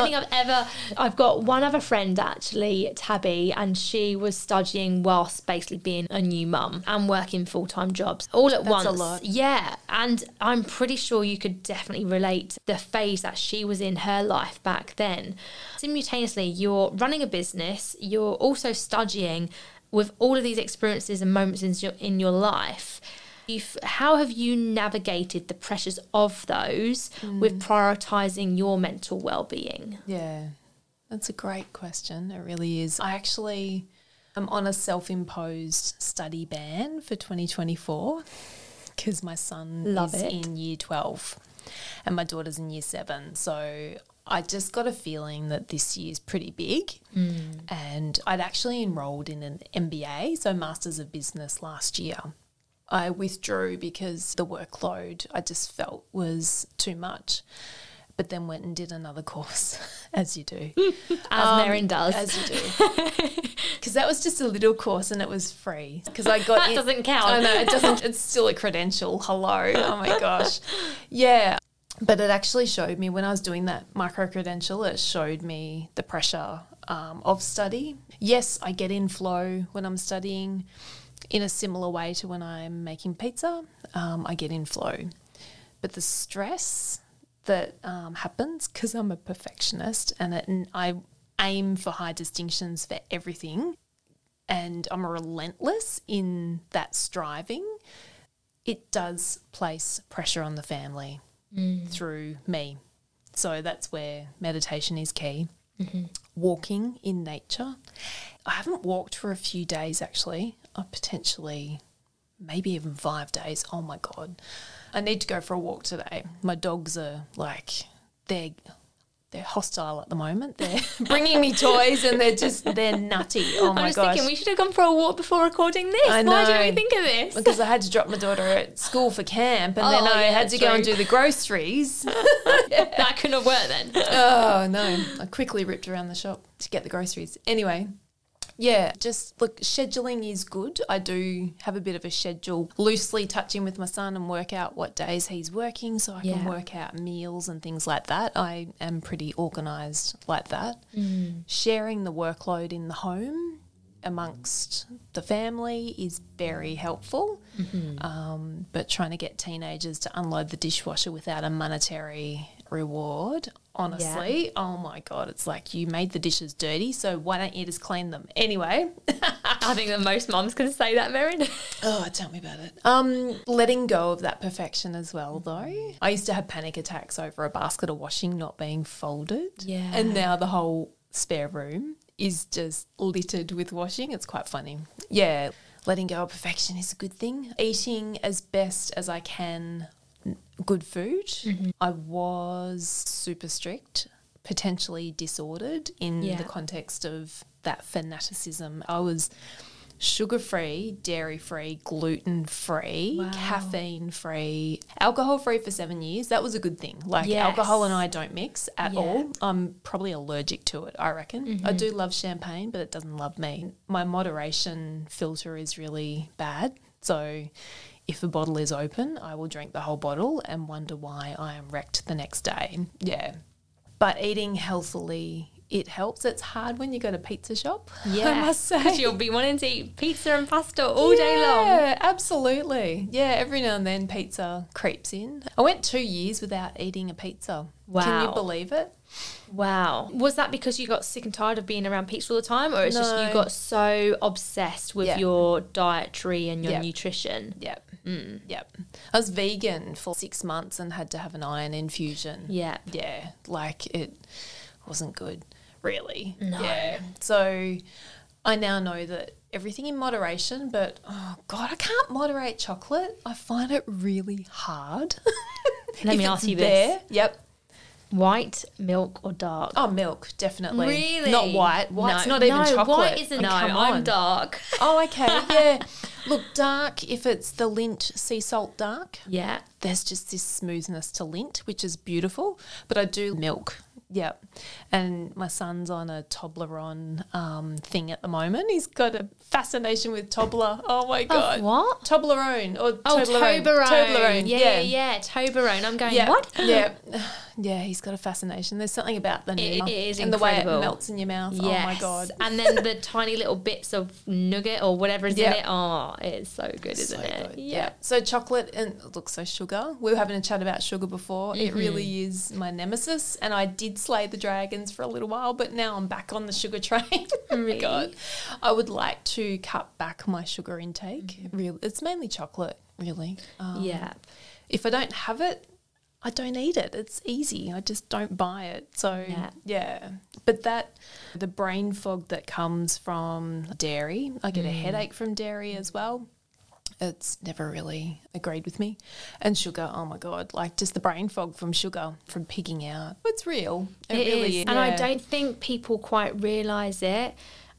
I've got one other friend actually, Tabby, and she was studying whilst basically being a new mum and working full-time jobs all at once. That's a lot. Yeah, and I'm pretty sure you could definitely relate the phase that she was in her life back then. Simultaneously, you're running a business, you're also studying with all of these experiences and moments in your life. How have you navigated the pressures of those with prioritising your mental well-being? Yeah, that's a great question. It really is. I actually am on a self-imposed study ban for 2024 because my son is in year 12 and my daughter's in year 7. So I just got a feeling that this year's pretty big. And I'd actually enrolled in an MBA, so Masters of Business, last year. I withdrew because the workload I just felt was too much. but then went and did another course, as you do. As Merrin does. As you do. Because that was just a little course and it was free. Because I got That doesn't count. I know, it doesn't. It's still a credential. Hello. Oh, my gosh. Yeah. But it actually showed me when I was doing that micro-credential, it showed me the pressure of study. Yes, I get in flow when I'm studying in a similar way to when I'm making pizza. I get in flow. But the stress that happens, because I'm a perfectionist and I aim for high distinctions for everything, and I'm relentless in that striving, it does place pressure on the family through me. So that's where meditation is key. Walking in nature. I haven't walked for a few days actually. Potentially maybe even 5 days. Oh my God. I need to go for a walk today. My dogs are like, they're hostile at the moment. They're bringing me toys and they're nutty. Oh my I was gosh. thinking we should have gone for a walk before recording this. I Why know. didn't we think of this? Because I had to drop my daughter at school for camp and then Oh, I yeah, had to go and true. do the groceries. That couldn't have worked then. Oh, no. I quickly ripped around the shop to get the groceries. Anyway, yeah, just look, scheduling is good. I do have a bit of a schedule, loosely touching with my son and work out what days he's working so I can Yeah. work out meals and things like that. I am pretty organised like that. Sharing the workload in the home amongst the family is very helpful. But trying to get teenagers to unload the dishwasher without a monetary reward, honestly, oh my God, it's like you made the dishes dirty, so why don't you just clean them? Anyway. I think that most mums can say that, Merrin. Oh, tell me about it. Letting go of that perfection as well, though. I used to have panic attacks over a basket of washing not being folded. Yeah. And now the whole spare room is just littered with washing. It's quite funny. Yeah, letting go of perfection is a good thing. Eating as best as I can good food. I was super strict, potentially disordered in Yeah. the context of that fanaticism. I was sugar-free, dairy-free, gluten-free, Wow. caffeine-free, alcohol-free for 7 years. That was a good thing. Like Yes. alcohol and I don't mix at Yeah. all. I'm probably allergic to it, I reckon. I do love champagne, but it doesn't love me. My moderation filter is really bad. So if a bottle is open, I will drink the whole bottle and wonder why I am wrecked the next day. Yeah. But eating healthily, it helps. It's hard when you go to pizza shop, I must say. Because you'll be wanting to eat pizza and pasta all day long. Yeah, absolutely. Yeah, every now and then pizza creeps in. I went 2 years without eating a pizza. Can you Wow. believe it? Wow. Was that because you got sick and tired of being around pizza all the time, or it's just No. you got so obsessed with Yeah. your dietary and your Yeah. nutrition? Yep. Yep. I was vegan for 6 months and had to have an iron infusion. Yeah. Yeah, like it wasn't good, really. No. Yeah. So I now know that everything in moderation, but oh God, I can't moderate chocolate. I find it really hard. Let If me it's ask you there, this. Yep. White, milk or dark? Oh, milk, definitely. Really? Not white. White's No. not even No, chocolate. white isn't. No, Come I'm on. dark. Oh, okay. Yeah. Look, dark, if it's the Lindt sea salt dark, Yeah. there's just this smoothness to Lindt, which is beautiful. But I do milk. Yep. And my son's on a Toblerone thing at the moment. He's got a fascination with Tobler. Oh, my God. What? Toblerone or Oh, Toblerone. Toblerone. Yeah, Toblerone. I'm going, Yeah. what? Yeah. Yeah, he's got a fascination. There's something about the It name is and the way it incredible. melts in your mouth. Yes. Oh, my God. And then the tiny little bits of nugget or whatever is Yeah. in it. Oh, it's so good, isn't So it? good. Yeah. So chocolate and look, so sugar. We were having a chat about sugar before. It really is my nemesis. And I did slay the dragons for a little while, but now I'm back on the sugar train. Oh my Really? God. I would like to cut back my sugar intake. Really, it's mainly chocolate, really. Yeah. If I don't have it, I don't eat it. It's easy. I just don't buy it. So, yeah. But the brain fog that comes from dairy, I get a headache from dairy as well. It's never really agreed with me. And sugar, oh my God, like just the brain fog from sugar, from pigging out. It's real. It really is. And I Yeah. don't think people quite realise it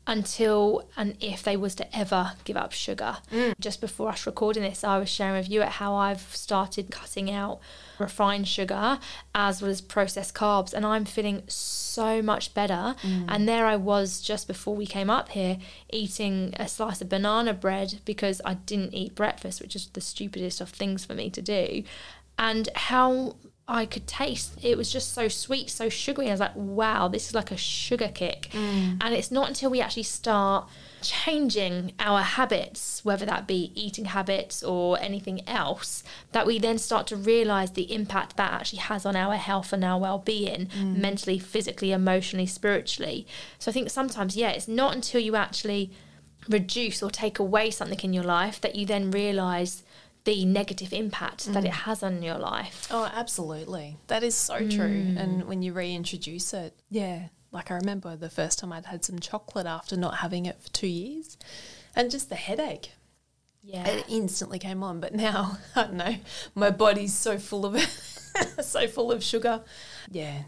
until and if they was to ever give up sugar. Just before us recording this, I was sharing with you at how I've started cutting out refined sugar as well as processed carbs, and I'm feeling so much better. And there I was just before we came up here eating a slice of banana bread because I didn't eat breakfast, which is the stupidest of things for me to do, and how I could taste it was just so sweet, so sugary. I was like, wow, this is like a sugar kick. And it's not until we actually start changing our habits, whether that be eating habits or anything else, that we then start to realise the impact that actually has on our health and our well-being, mentally, physically, emotionally, spiritually. So I think sometimes, it's not until you actually reduce or take away something in your life that you then realise the negative impact that it has on your life. Oh, absolutely. That is so true. And when you reintroduce it, like I remember the first time I'd had some chocolate after not having it for 2 years, and just the headache. Yeah. It instantly came on. But now, I don't know, my body's so full of it, so full of sugar. Yeah.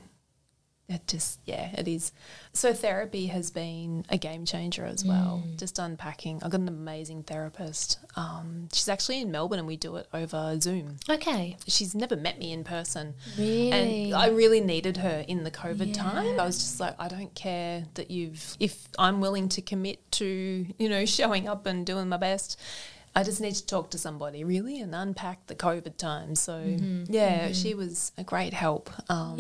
It is. So therapy has been a game changer as well, just unpacking. I've got an amazing therapist. She's actually in Melbourne and we do it over Zoom. Okay. She's never met me in person. Really? And I really needed her in the COVID time. I was just like, I don't care that if I'm willing to commit to, showing up and doing my best, I just need to talk to somebody really and unpack the COVID time. So, she was a great help.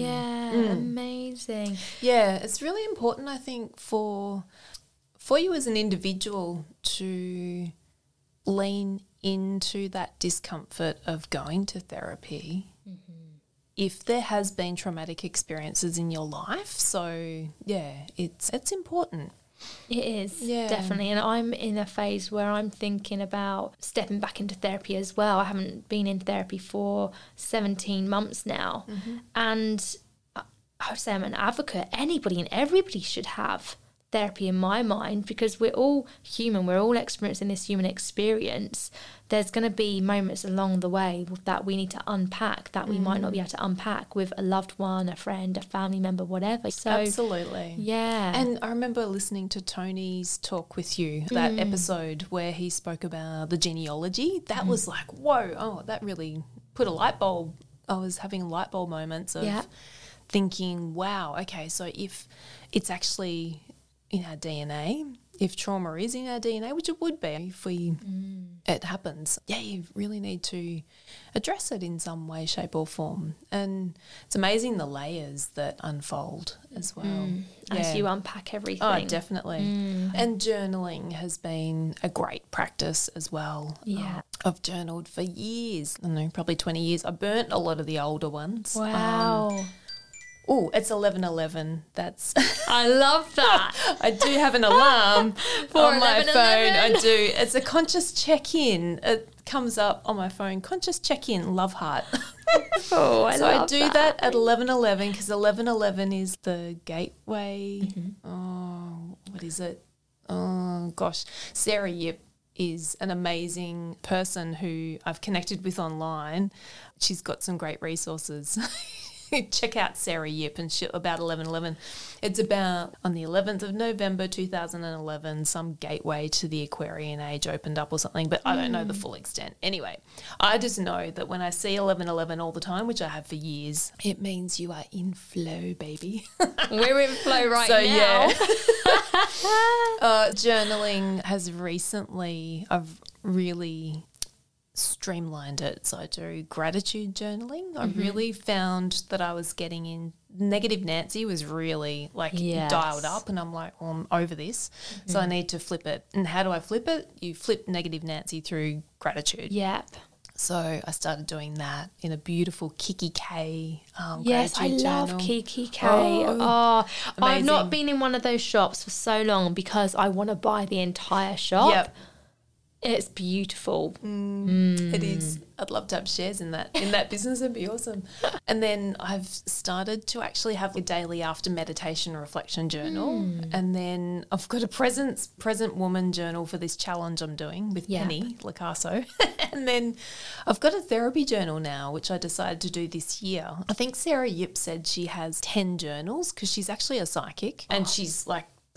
Amazing. Yeah, it's really important, I think, for you as an individual to lean into that discomfort of going to therapy if there has been traumatic experiences in your life. So, it's important. It is, definitely. And I'm in a phase where I'm thinking about stepping back into therapy as well. I haven't been in therapy for 17 months now. And I would say I'm an advocate. Anybody and everybody should have therapy in my mind, because we're all human. We're all experiencing this human experience. There's going to be moments along the way that we need to unpack that we might not be able to unpack with a loved one, a friend, a family member, whatever. So absolutely. Yeah. And I remember listening to Tony's talk with you, that episode where he spoke about the genealogy. That was like, whoa, that really put a light bulb. I was having light bulb moments of thinking, wow, okay, so if it's actually in our DNA, if trauma is in our DNA, which it would be if it happens, you really need to address it in some way, shape or form. And it's amazing the layers that unfold as well. As you unpack everything. Oh, definitely. And journaling has been a great practice as well. Yeah. I've journaled for years, I don't know, probably 20 years. I burnt a lot of the older ones. Wow. It's 11:11. That's I love that. I do have an alarm on my 11:11. phone. I do. It's a conscious check-in. It comes up on my phone. Conscious check-in, love heart. Oh, I So love I do that at 11:11 because 11:11 is the gateway. Oh, what is it? Oh gosh, Sarah Yip is an amazing person who I've connected with online. She's got some great resources. Check out Sarah Yip and about 11:11. It's about on the 11th of November 2011, some gateway to the Aquarian age opened up or something, but I don't know the full extent. Anyway, I just know that when I see 11:11 all the time, which I have for years, it means you are in flow, baby. We're in flow right So, now. Journaling has recently, I've really streamlined it. So I do gratitude journaling. I really found that I was getting in. Negative Nancy was really dialed up, and I'm like, well, I'm over this. So I need to flip it. And how do I flip it? You flip Negative Nancy through gratitude. Yep. So I started doing that in a beautiful Kiki K Yes, I gratitude love journal. Kiki K. I've amazing. not been in one of those shops for so long because I want to buy the entire shop. Yep. It's beautiful. It is. I'd love to have shares in that business. It'd be awesome. And then I've started to actually have a daily after meditation reflection journal. And then I've got a present woman journal for this challenge I'm doing with Penny Lacasso. And then I've got a therapy journal now, which I decided to do this year. I think Sarah Yip said she has 10 journals because she's actually a psychic and she's like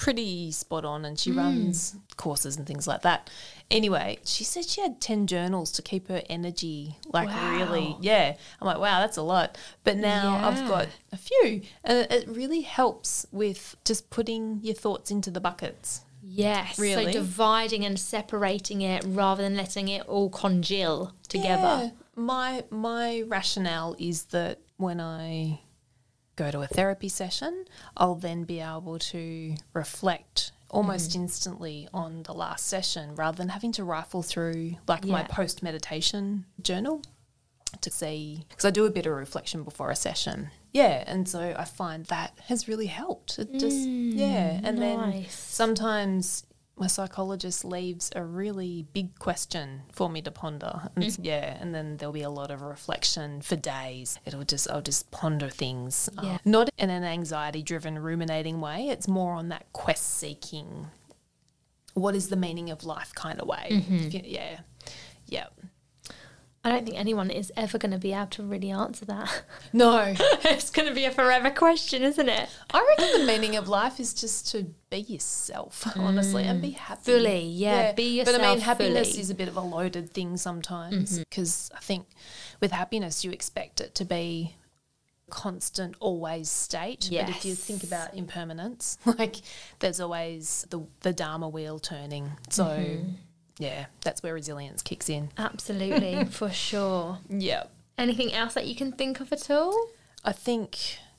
pretty spot on, and she runs courses and things like that. Anyway, she said she had 10 journals to keep her energy really, I'm like, wow, that's a lot. But now I've got a few, and it really helps with just putting your thoughts into the buckets. Yes, Really. so dividing and separating it rather than letting it all congeal together. Yeah. My rationale is that when I go to a therapy session, I'll then be able to reflect almost instantly on the last session rather than having to rifle through my post-meditation journal to see, because I do a bit of reflection before a session. Yeah, and so I find that has really helped. It just, and then sometimes my psychologist leaves a really big question for me to ponder. And and then there'll be a lot of reflection for days. I'll just ponder things. Not in an anxiety-driven, ruminating way. It's more on that quest-seeking, what is the meaning of life kind of way. Yeah. I don't think anyone is ever going to be able to really answer that. No. It's going to be a forever question, isn't it? I reckon the meaning of life is just to be yourself, honestly, and be happy. Fully, be yourself. But I mean, happiness fully. is a bit of a loaded thing sometimes, because I think with happiness you expect it to be constant, always state. Yes. But if you think about impermanence, there's always the Dharma wheel turning. So... yeah, that's where resilience kicks in. Absolutely, for sure. Yeah. Anything else that you can think of at all? I think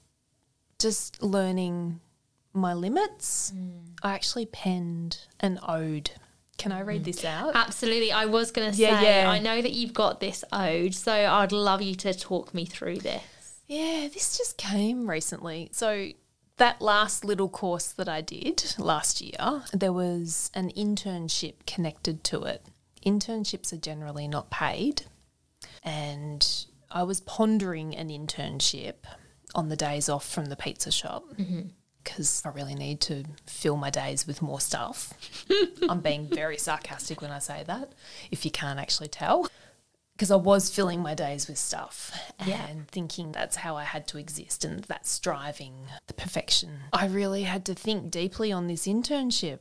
just learning my limits. I actually penned an ode. Can I read this out? Absolutely. I was going to say, I know that you've got this ode, so I'd love you to talk me through this. Yeah, this just came recently. So that last little course that I did last year, there was an internship connected to it. Internships are generally not paid, and I was pondering an internship on the days off from the pizza shop because I really need to fill my days with more stuff. I'm being very sarcastic when I say that, if you can't actually tell. Because I was filling my days with stuff and thinking that's how I had to exist, and that's striving, the perfection. I really had to think deeply on this internship.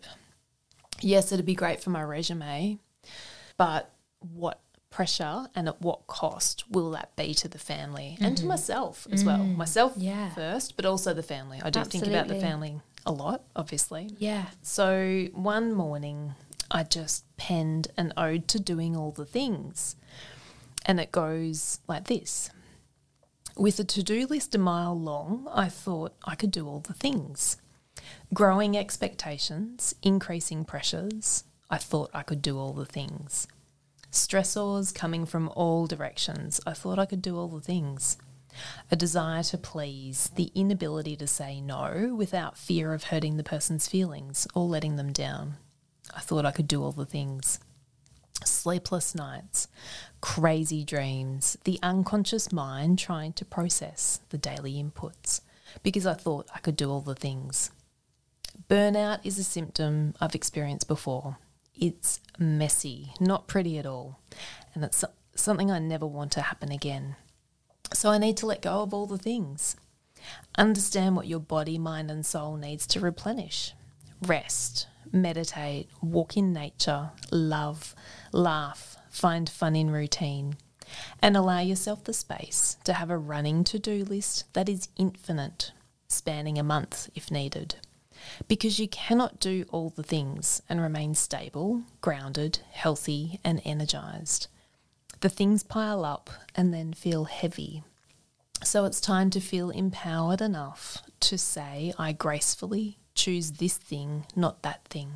Yes, it'd be great for my resume, but what pressure and at what cost will that be to the family and to myself as well? Myself first, but also the family. I do think about the family a lot, obviously. Yeah. So one morning I just penned an ode to doing all the things. And it goes like this. With a to-do list a mile long, I thought I could do all the things. Growing expectations, increasing pressures, I thought I could do all the things. Stressors coming from all directions, I thought I could do all the things. A desire to please, the inability to say no without fear of hurting the person's feelings or letting them down. I thought I could do all the things. Sleepless nights, crazy dreams, the unconscious mind trying to process the daily inputs because I thought I could do all the things. Burnout is a symptom I've experienced before. It's messy, not pretty at all, and it's something I never want to happen again. So I need to let go of all the things. Understand what your body, mind and soul needs to replenish. Rest, meditate, walk in nature, love, laugh, find fun in routine, and allow yourself the space to have a running to-do list that is infinite, spanning a month if needed. Because you cannot do all the things and remain stable, grounded, healthy and energised. The things pile up and then feel heavy. So it's time to feel empowered enough to say, I gracefully choose this thing, not that thing.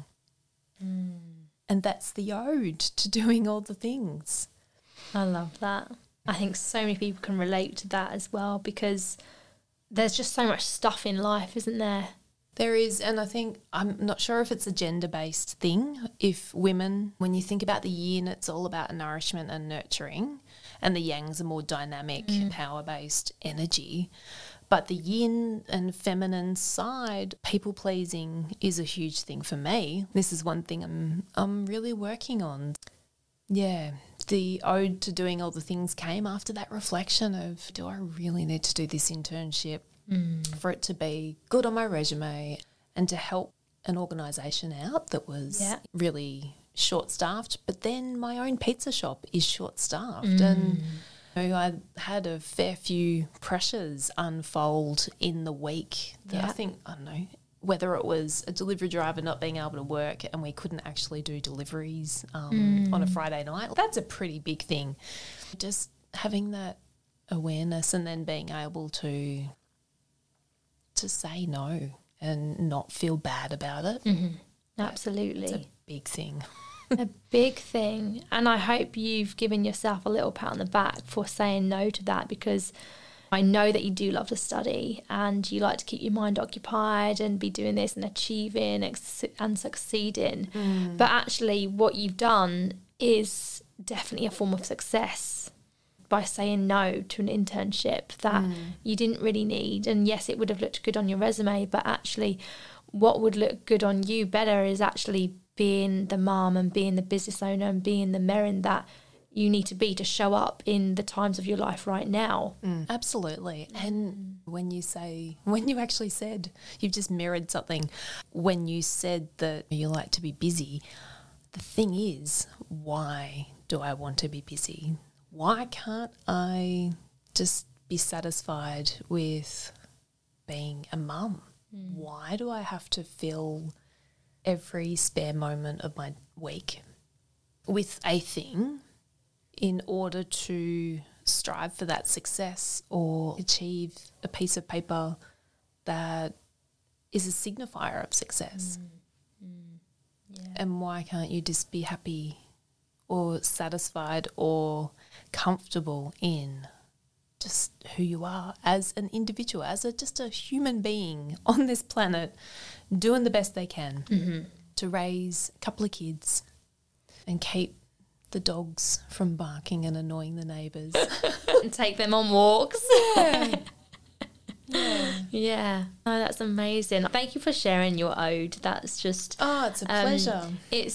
And that's the ode to doing all the things. I love that. I think so many people can relate to that as well, because there's just so much stuff in life, isn't there? There is, and I think, I'm not sure if it's a gender-based thing. If women, when you think about the yin, it's all about nourishment and nurturing, and the yang's a more dynamic, power-based energy. But the yin and feminine side, people-pleasing, is a huge thing for me. This is one thing I'm really working on. Yeah, the ode to doing all the things came after that reflection of, do I really need to do this internship for it to be good on my resume and to help an organisation out that was Yeah. really short-staffed, but then my own pizza shop is short-staffed and I had a fair few pressures unfold in the week that I think, I don't know, whether it was a delivery driver not being able to work and we couldn't actually do deliveries on a Friday night. That's a pretty big thing. Just having that awareness and then being able to say no and not feel bad about it. Absolutely. It's a big thing. A big thing. And I hope you've given yourself a little pat on the back for saying no to that, because I know that you do love to study and you like to keep your mind occupied and be doing this and achieving and succeeding. But actually what you've done is definitely a form of success by saying no to an internship that you didn't really need. And yes, it would have looked good on your resume, but actually what would look good on you better is actually being the mum and being the business owner and being the Merryn that you need to be to show up in the times of your life right now. Absolutely. And when you actually said, you've just mirrored something, when you said that you like to be busy, the thing is, why do I want to be busy? Why can't I just be satisfied with being a mum? Why do I have to fill every spare moment of my week with a thing in order to strive for that success or achieve a piece of paper that is a signifier of success? And why can't you just be happy or satisfied or comfortable in just who you are as an individual, as just a human being on this planet, doing the best they can to raise a couple of kids and keep the dogs from barking and annoying the neighbours. And take them on walks. Yeah. Yeah. Oh, that's amazing. Thank you for sharing your ode. That's just... Oh, it's a pleasure.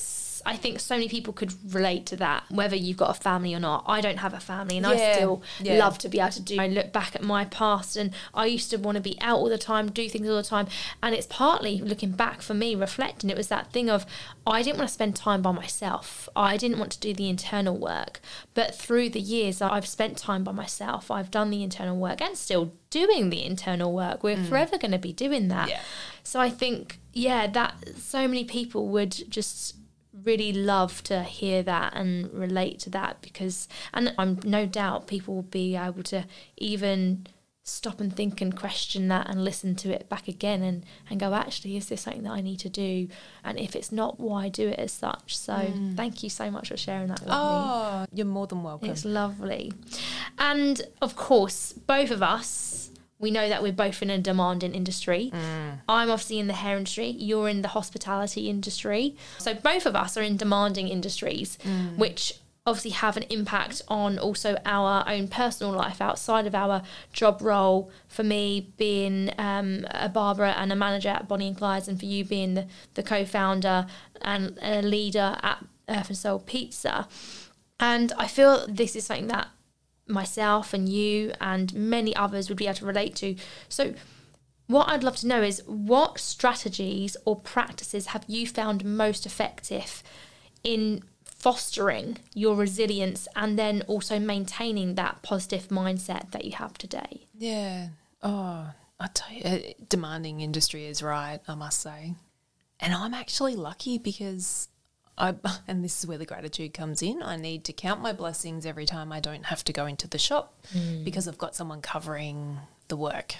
I think so many people could relate to that, whether you've got a family or not. I don't have a family and I still love to be able to do. I look back at my past and I used to want to be out all the time, do things all the time. And it's partly looking back for me, reflecting, it was that thing of I didn't want to spend time by myself. I didn't want to do the internal work. But through the years, I've spent time by myself. I've done the internal work and still doing the internal work. We're forever going to be doing that. Yeah. So I think, that so many people would just really love to hear that and relate to that, because, and I'm no doubt people will be able to even stop and think and question that and listen to it back again and go, actually, is this something that I need to do? And if it's not, why do it as such? So thank you so much for sharing that with me. Oh, you're more than welcome. It's lovely. And of course, both of us, we know that we're both in a demanding industry. I'm obviously in the hair industry. You're in the hospitality industry. So both of us are in demanding industries, which obviously have an impact on also our own personal life outside of our job role. For me, being a barber and a manager at Bonnie and Clyde's, and for you being the co-founder and a leader at Earth and Soul Pizza. And I feel this is something that myself and you and many others would be able to relate to. So what I'd love to know is, what strategies or practices have you found most effective in fostering your resilience and then also maintaining that positive mindset that you have today? Yeah. Oh, I tell you, demanding industry is right, I must say. And I'm actually lucky because and this is where the gratitude comes in, I need to count my blessings every time I don't have to go into the shop because I've got someone covering the work.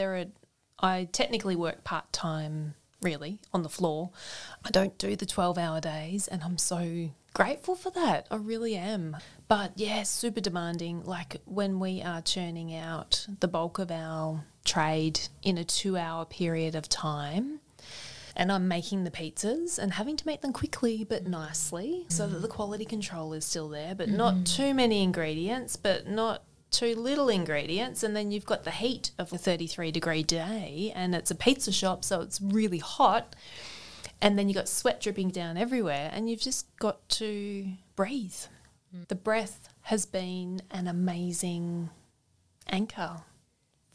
I technically work part-time, really, on the floor. I don't do the 12-hour days, and I'm so grateful for that. I really am. But, yeah, super demanding. Like when we are churning out the bulk of our trade in a 2-hour period of time, and I'm making the pizzas and having to make them quickly but nicely so that the quality control is still there, but not too many ingredients, but not too little ingredients. And then you've got the heat of a 33-degree day and it's a pizza shop, so it's really hot. And then you've got sweat dripping down everywhere and you've just got to breathe. The breath has been an amazing anchor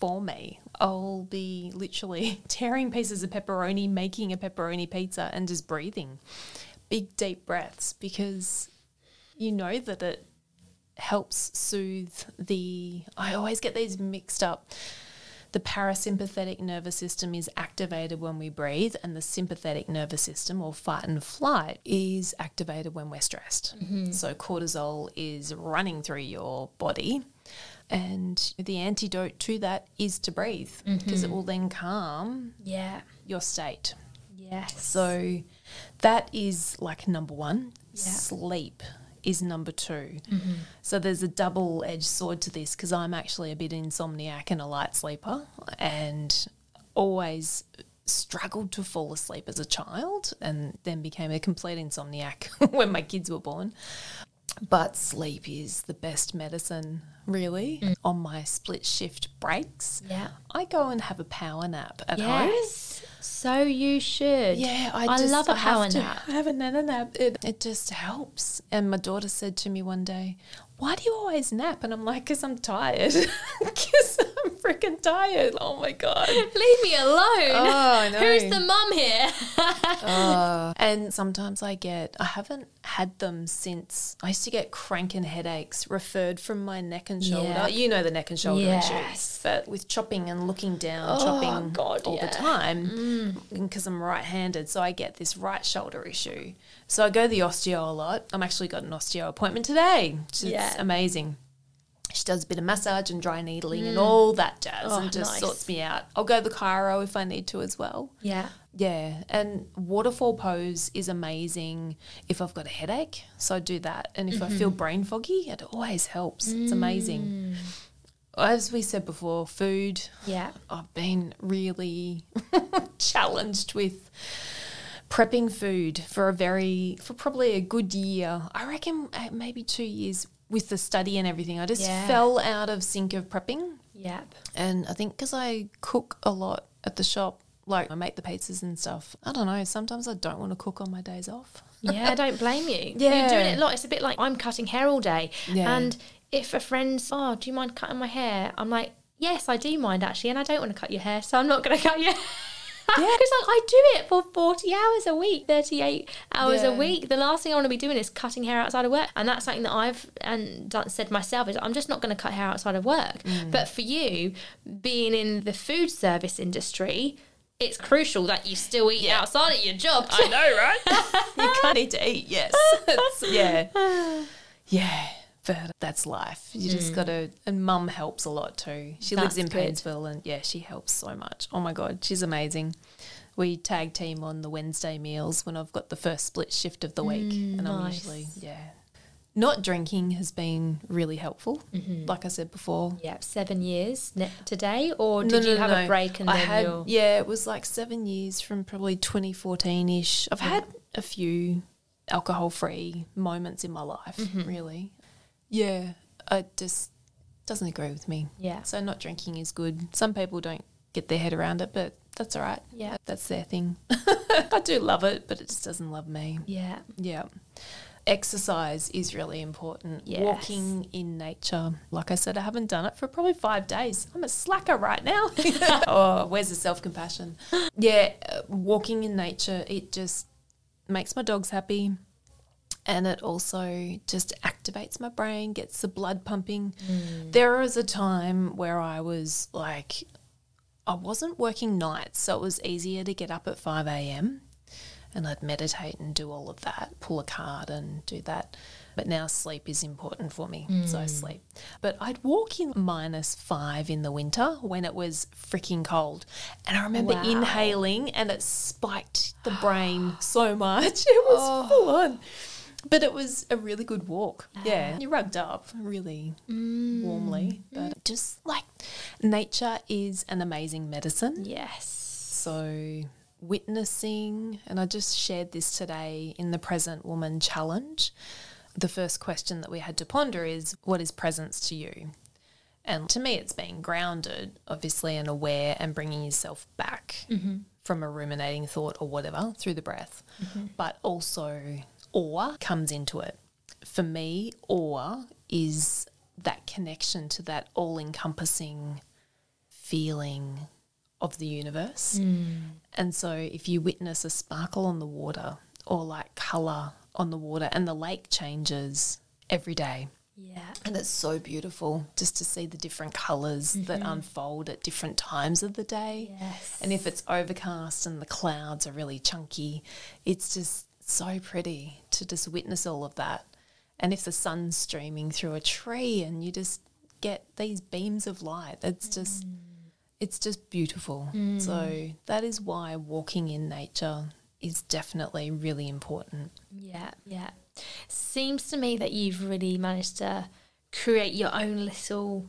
for me. I'll be literally tearing pieces of pepperoni, making a pepperoni pizza and just breathing big, deep breaths because you know that it helps soothe I always get these mixed up. The parasympathetic nervous system is activated when we breathe, and the sympathetic nervous system, or fight and flight, is activated when we're stressed. So cortisol is running through your body, and the antidote to that is to breathe because it will then calm your state. Yes. So that is like number one. Yeah. Sleep is number two. So there's a double-edged sword to this because I'm actually a bit insomniac and a light sleeper and always struggled to fall asleep as a child and then became a complete insomniac when my kids were born. But sleep is the best medicine, really. On my split shift breaks, I go and have a power nap at home. So you should. Yeah, I love a power nap. I have a nana nap. It just helps. And my daughter said to me one day, "Why do you always nap?" And I'm like, "Because I'm tired." Because I'm freaking tired. Oh my God. Leave me alone. Oh, I know. Who's the mum here? And sometimes I haven't had them since I used to get cranking headaches referred from my neck and shoulder. Yeah. You know the neck and shoulder Yes. issues. But with chopping and looking down, God, all the time, because I'm right-handed, so I get this right shoulder issue. So I go to the osteo a lot. I'm actually got an osteo appointment today, which is amazing. She does a bit of massage and dry needling and all that jazz and just sorts me out. I'll go to the chiro if I need to as well. Yeah. Yeah, and waterfall pose is amazing if I've got a headache, so I do that. And if I feel brain foggy, it always helps. It's amazing. As we said before, food. Yeah. I've been really challenged with prepping food for probably a good year. I reckon maybe 2 years with the study and everything. I just fell out of sync of prepping. Yep. And I think because I cook a lot at the shop, like I make the pizzas and stuff, I don't know, sometimes I don't want to cook on my days off. Yeah, I don't blame you. Yeah. You're doing it a lot. It's a bit like I'm cutting hair all day. Yeah. And if a friend's, "Oh, do you mind cutting my hair?" I'm like, "Yes, I do mind actually, and I don't want to cut your hair, so I'm not going to cut your hair." Because I do it for 40 hours a week, 38 hours a week. The last thing I want to be doing is cutting hair outside of work. And that's something that I've said myself is I'm just not going to cut hair outside of work. But for you, being in the food service industry, it's crucial that you still eat outside of your job. I know, right? You can't need to eat, yes. Yeah, but that's life. You just got to, and Mum helps a lot too. She lives in Painesville and she helps so much. Oh my God, she's amazing. We tag team on the Wednesday meals when I've got the first split shift of the week. And I'm usually, not drinking has been really helpful, like I said before. Yeah, 7 years today, or did you have a break and then it was like 7 years from probably 2014-ish. I've had a few alcohol-free moments in my life, really. Yeah, it just doesn't agree with me. Yeah. So not drinking is good. Some people don't get their head around it, but that's all right. Yeah. That's their thing. I do love it, but it just doesn't love me. Yeah. Yeah. Exercise is really important. Yes. Walking in nature. Like I said, I haven't done it for probably 5 days. I'm a slacker right now. Oh, where's the self-compassion? Yeah, walking in nature, it just makes my dogs happy. And it also just activates my brain, gets the blood pumping. There was a time where I was like, I wasn't working nights, so it was easier to get up at 5 a.m. and I'd meditate and do all of that, pull a card and do that. But now sleep is important for me, so I sleep. But I'd walk in -5 in the winter when it was freaking cold. And I remember inhaling and it spiked the brain so much. It was full on. But it was a really good walk. Yeah, you rugged up really warmly. But just like nature is an amazing medicine. Yes. So witnessing, and I just shared this today in the Present Woman Challenge. The first question that we had to ponder is, what is presence to you? And to me, it's being grounded, obviously, and aware and bringing yourself back from a ruminating thought or whatever through the breath. But also awe comes into it. For me, awe is that connection to that all-encompassing feeling of the universe. And so if you witness a sparkle on the water or like colour on the water, and the lake changes every day. Yeah. And it's so beautiful just to see the different colours that unfold at different times of the day. Yes. And if it's overcast and the clouds are really chunky, it's just so pretty to just witness all of that. And if the sun's streaming through a tree and you just get these beams of light, it's just beautiful. So that is why walking in nature is definitely really important. Yeah, yeah. Seems to me that you've really managed to create your own little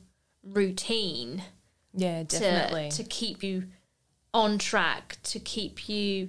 routine. Yeah, definitely. To keep you on track, to keep you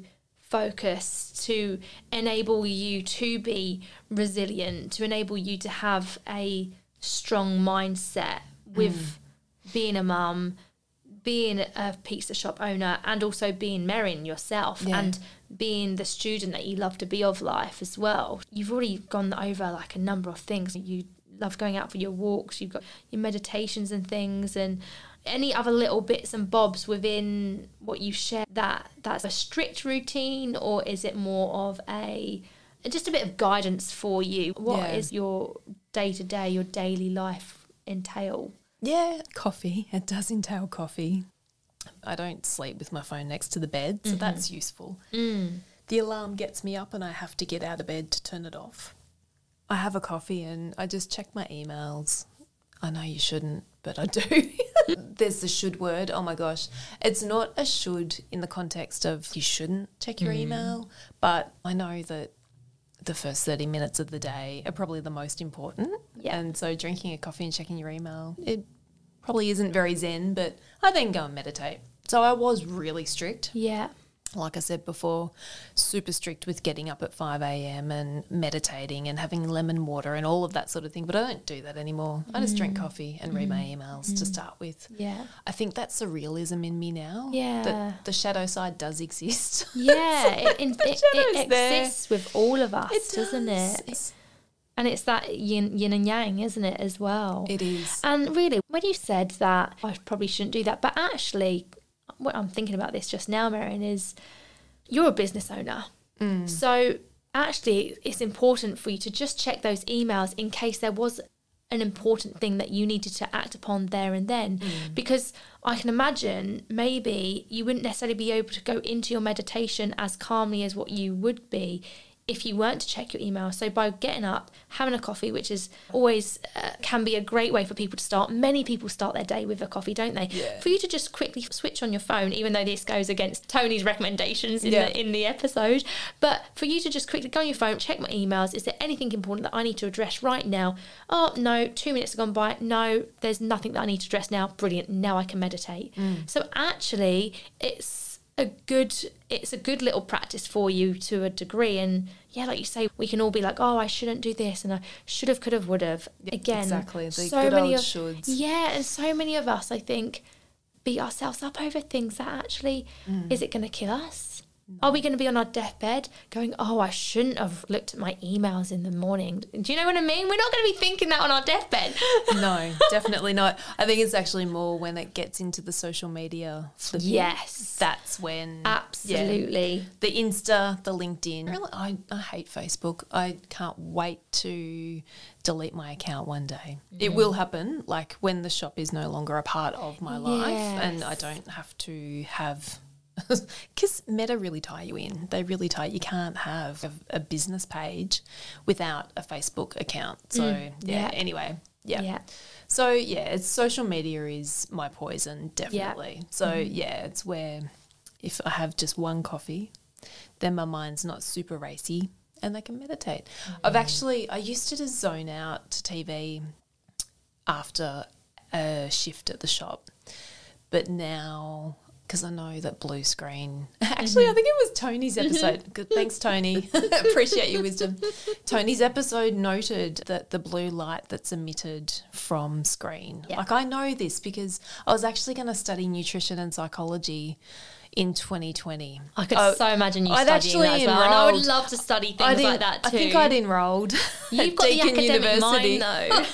focused, to enable you to be resilient, to enable you to have a strong mindset with being a mum, being a pizza shop owner, and also being Merryn yourself, and being the student that you love to be of life as well. You've already gone over like a number of things. You love going out for your walks, you've got your meditations and things, and any other little bits and bobs within what you share, that's a strict routine, or is it more of just a bit of guidance for you? What is your day-to-day, your daily life entail? Yeah, coffee. It does entail coffee. I don't sleep with my phone next to the bed, so that's useful. The alarm gets me up and I have to get out of bed to turn it off. I have a coffee and I just check my emails. I know you shouldn't, but I do. There's the should word. Oh my gosh. It's not a should in the context of you shouldn't check your email, but I know that the first 30 minutes of the day are probably the most important. Yeah. And so drinking a coffee and checking your email, it probably isn't very zen, but I then go and meditate. So I was really strict. Yeah. Like I said before, super strict with getting up at 5 a.m. and meditating and having lemon water and all of that sort of thing. But I don't do that anymore. I just drink coffee and read my emails to start with. Yeah. I think that's the realism in me now. Yeah. That the shadow side does exist. Yeah. It there. exists with all of us, It doesn't does. it? And it's that yin and yang, isn't it, as well? It is. And really, when you said that, I probably shouldn't do that, but actually, what I'm thinking about this just now, Merryn, is you're a business owner. So actually, it's important for you to just check those emails in case there was an important thing that you needed to act upon there and then. Because I can imagine maybe you wouldn't necessarily be able to go into your meditation as calmly as what you would be if you weren't to check your email. So by getting up, having a coffee, which is always can be a great way for people to start. Many people start their day with a coffee, don't they? Yeah. For you to just quickly switch on your phone, even though this goes against Tony's recommendations in the episode, but for you to just quickly go on your phone, check my emails. Is there anything important that I need to address right now? Oh, no, 2 minutes have gone by. No, there's nothing that I need to address now. Brilliant. Now I can meditate. So actually, it's a good little practice for you to a degree. And yeah, like you say, we can all be like, oh, I shouldn't do this and I should have, could have, would have. Again, exactly, the so good many old shoulds. Yeah, and so many of us, I think, beat ourselves up over things that actually, is it going to kill us? Are we going to be on our deathbed going, oh, I shouldn't have looked at my emails in the morning? Do you know what I mean? We're not going to be thinking that on our deathbed. No, definitely not. I think it's actually more when it gets into the social media flipping. Yes. That's when. Absolutely. The Insta, the LinkedIn. Really, I hate Facebook. I can't wait to delete my account one day. It will happen, like when the shop is no longer a part of my life and I don't have to have... Because Meta really tie you in. They really tie. You can't have a business page without a Facebook account. So, anyway. Yeah. So, it's social media is my poison, definitely. Yeah. So, it's where if I have just one coffee, then my mind's not super racy and I can meditate. I used to just zone out to TV after a shift at the shop. But now... because I know that blue screen... Actually, I think it was Tony's episode. Thanks, Tony. Appreciate your wisdom. Tony's episode noted that the blue light that's emitted from screen. Yeah. Like, I know this because I was actually going to study nutrition and psychology in 2020. I could so imagine you I'd studying that as actually well. And I would enrolled- love to study things like that too. I think I'd enrolled You've at got the Deakin academic University. mind though.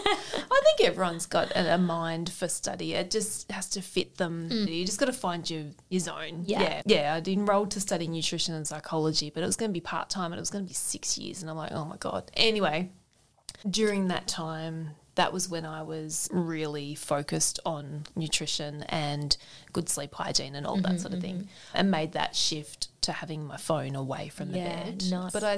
I think everyone's got a mind for study. It just has to fit them. You just got to find your zone. Yeah. Yeah. I'd enrolled to study nutrition and psychology, but it was going to be part-time and it was going to be 6 years. And I'm like, oh my God. Anyway, during that time, that was when I was really focused on nutrition and good sleep hygiene and all that sort of thing, and made that shift to having my phone away from the bed. Nice. But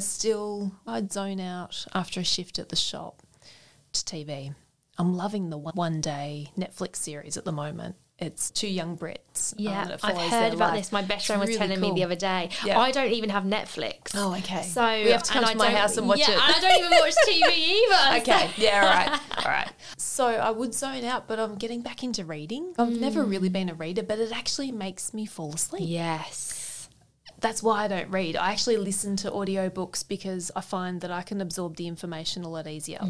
I'd zone out after a shift at the shop to TV. I'm loving the one day Netflix series at the moment. It's Two Young Brits. Yeah, that I've follows heard their about life. this. My best It's friend was really telling me cool. the other day. Yeah. I don't even have Netflix. Oh, okay. So we have to come and to my I don't- house and watch yeah, it. and I don't even watch TV either. Okay, yeah, all right. So I would zone out, but I'm getting back into reading. I've never really been a reader, but it actually makes me fall asleep. Yes. That's why I don't read. I actually listen to audiobooks because I find that I can absorb the information a lot easier.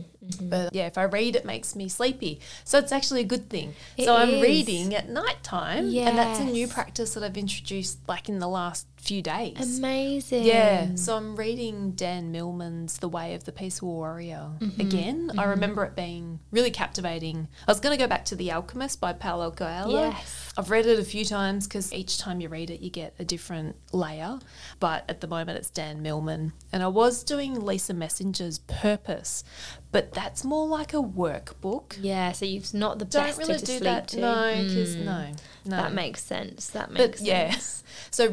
But yeah, if I read, it makes me sleepy. So it's actually a good thing. It I'm is. reading at nighttime, and that's a new Yes. practice that I've introduced like in the last few days. Amazing. Yeah, so I'm reading Dan Millman's The Way of the Peaceful Warrior again. I remember it being really captivating. I was going to go back to The Alchemist by Paulo Coelho. Yes. I've read it a few times because each time you read it, you get a different layer. But at the moment, it's Dan Millman. And I was doing Lisa Messenger's Purpose, but that's more like a workbook. Yeah, so you've not the Don't best really to do sleep that. to. No, because no. That makes sense. That makes But yeah, sense. so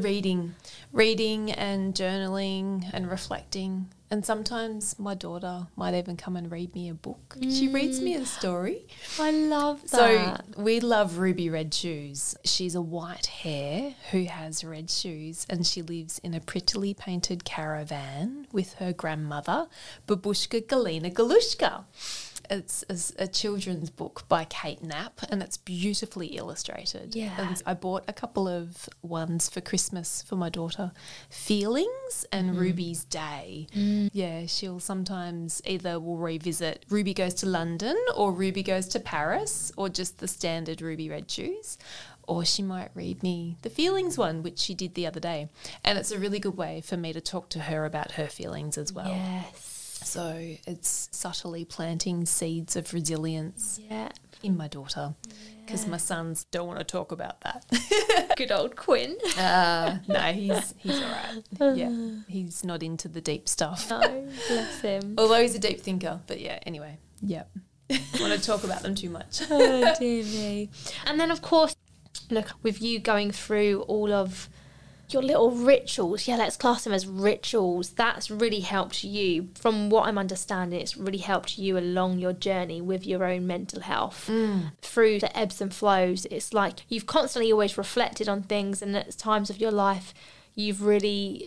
reading and journaling and reflecting. And sometimes my daughter might even come and read me a book. She reads me a story. I love So that. we love Ruby Red Shoes. She's a white hare who has red shoes, and she lives in a prettily painted caravan with her grandmother, Babushka Galina Galushka. It's a children's book by Kate Knapp, and it's beautifully illustrated. Yeah. And I bought a couple of ones for Christmas for my daughter, Feelings and Ruby's Day. Yeah, she'll sometimes either will revisit Ruby Goes to London or Ruby Goes to Paris or just the standard Ruby Red Shoes. Or she might read me the feelings one, which she did the other day. And it's a really good way for me to talk to her about her feelings as well. Yes. So it's subtly planting seeds of resilience Yeah. in my daughter because my sons don't want to talk about that. Good old Quinn. No, he's all right. Yeah, he's not into the deep stuff. Oh, bless him. Although he's a deep thinker. But yeah, anyway, yeah. Want to talk about them too much. Oh, dear me. And then, of course, look, with you going through all of your little rituals, let's class them as rituals, that's really helped you. From what I'm understanding, it's really helped you along your journey with your own mental health through the ebbs and flows. It's like you've constantly always reflected on things, and at times of your life you've really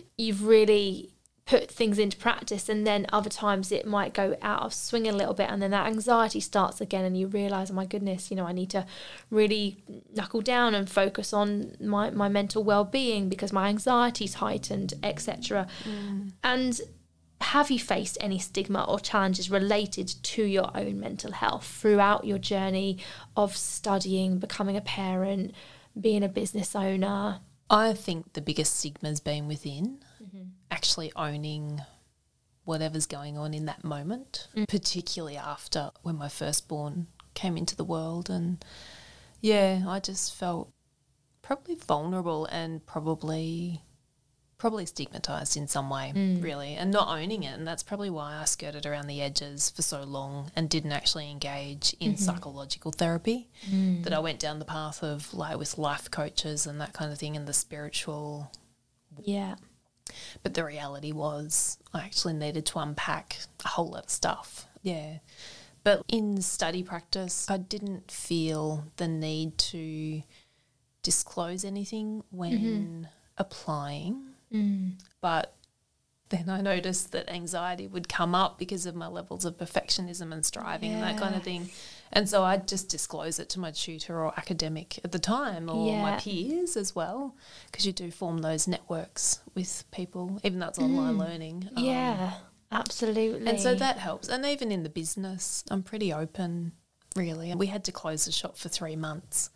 put things into practice, and then other times it might go out of swing a little bit, and then that anxiety starts again, and you realise, oh my goodness, I need to really knuckle down and focus on my mental well-being because my anxiety's heightened, etc. And have you faced any stigma or challenges related to your own mental health throughout your journey of studying, becoming a parent, being a business owner? I think the biggest stigma's been within actually owning whatever's going on in that moment, particularly after when my firstborn came into the world. And yeah, I just felt probably vulnerable and probably stigmatized in some way, really, and not owning it. And that's probably why I skirted around the edges for so long and didn't actually engage in psychological therapy, that I went down the path of like with life coaches and that kind of thing and the spiritual. Yeah. But the reality was I actually needed to unpack a whole lot of stuff. Yeah. But in study practice, I didn't feel the need to disclose anything when applying. But then I noticed that anxiety would come up because of my levels of perfectionism and striving and that kind of thing. And so I'd just disclose it to my tutor or academic at the time or my peers as well, because you do form those networks with people, even though it's online learning. Yeah, absolutely. And so that helps. And even in the business, I'm pretty open, really. We had to close the shop for 3 months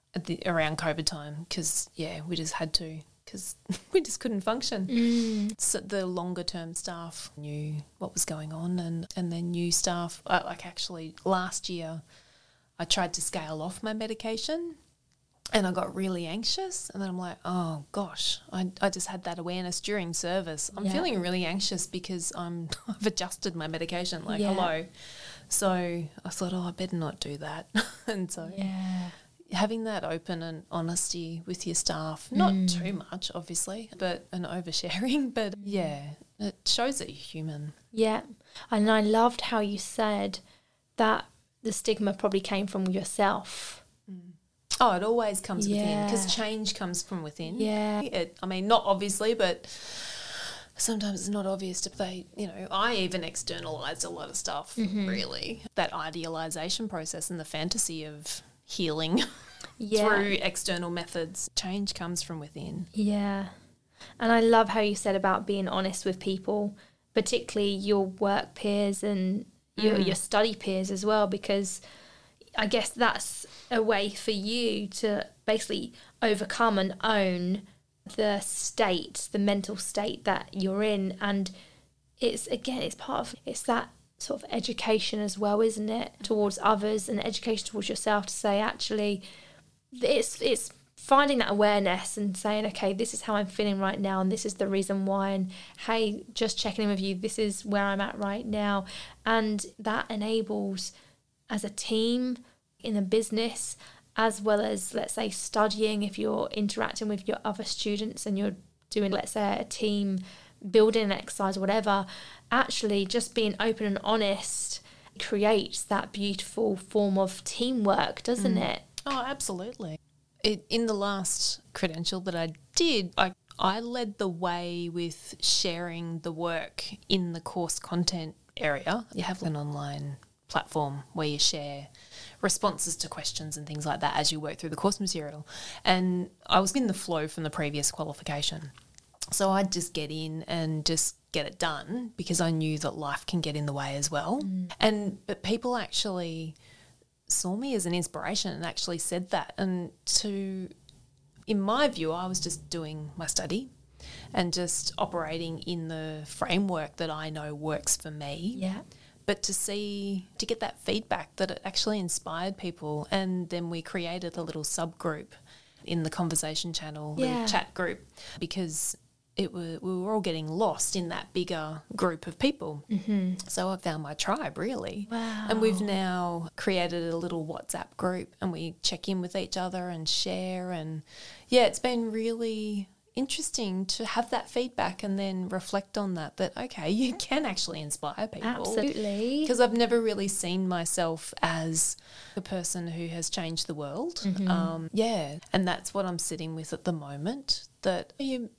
around COVID time because, we just had to because we just couldn't function. So the longer term staff knew what was going on and then new staff, actually last year I tried to scale off my medication and I got really anxious and then I'm like, oh gosh, I just had that awareness during service. I'm feeling really anxious because I've adjusted my medication, hello. So I thought, I better not do that. And so having that open and honesty with your staff, not too much obviously, but an oversharing, but it shows that you're human. Yeah. And I loved how you said that the stigma probably came from yourself. Oh, it always comes within because change comes from within. Yeah. Not obviously, but sometimes it's not obvious to they, I even externalised a lot of stuff, really. That idealisation process and the fantasy of healing through external methods. Change comes from within. Yeah. And I love how you said about being honest with people, particularly your work peers and your study peers as well, because I guess that's a way for you to basically overcome and own the mental state that you're in. And it's that sort of education as well, isn't it, towards others and education towards yourself to say, actually, it's finding that awareness and saying, okay, this is how I'm feeling right now and this is the reason why, and hey, just checking in with you, this is where I'm at right now. And that enables, as a team in a business, as well as, let's say, studying, if you're interacting with your other students and you're doing, let's say, a team building exercise or whatever, actually just being open and honest creates that beautiful form of teamwork, doesn't it? Oh, absolutely. In the last credential that I did, I led the way with sharing the work in the course content area. You have an online platform where you share responses to questions and things like that as you work through the course material. And I was in the flow from the previous qualification. So I'd just get in and just get it done because I knew that life can get in the way as well. But people actually saw me as an inspiration and actually said that. And in my view, I was just doing my study and just operating in the framework that I know works for me. Yeah. But to get that feedback that it actually inspired people, and then we created a little subgroup in the conversation channel, the chat group, because we were all getting lost in that bigger group of people. So I found my tribe, really. Wow. And we've now created a little WhatsApp group and we check in with each other and share. And it's been really interesting to have that feedback and then reflect on that, okay, you can actually inspire people. Absolutely. Because I've never really seen myself as a person who has changed the world. And that's what I'm sitting with at the moment, that you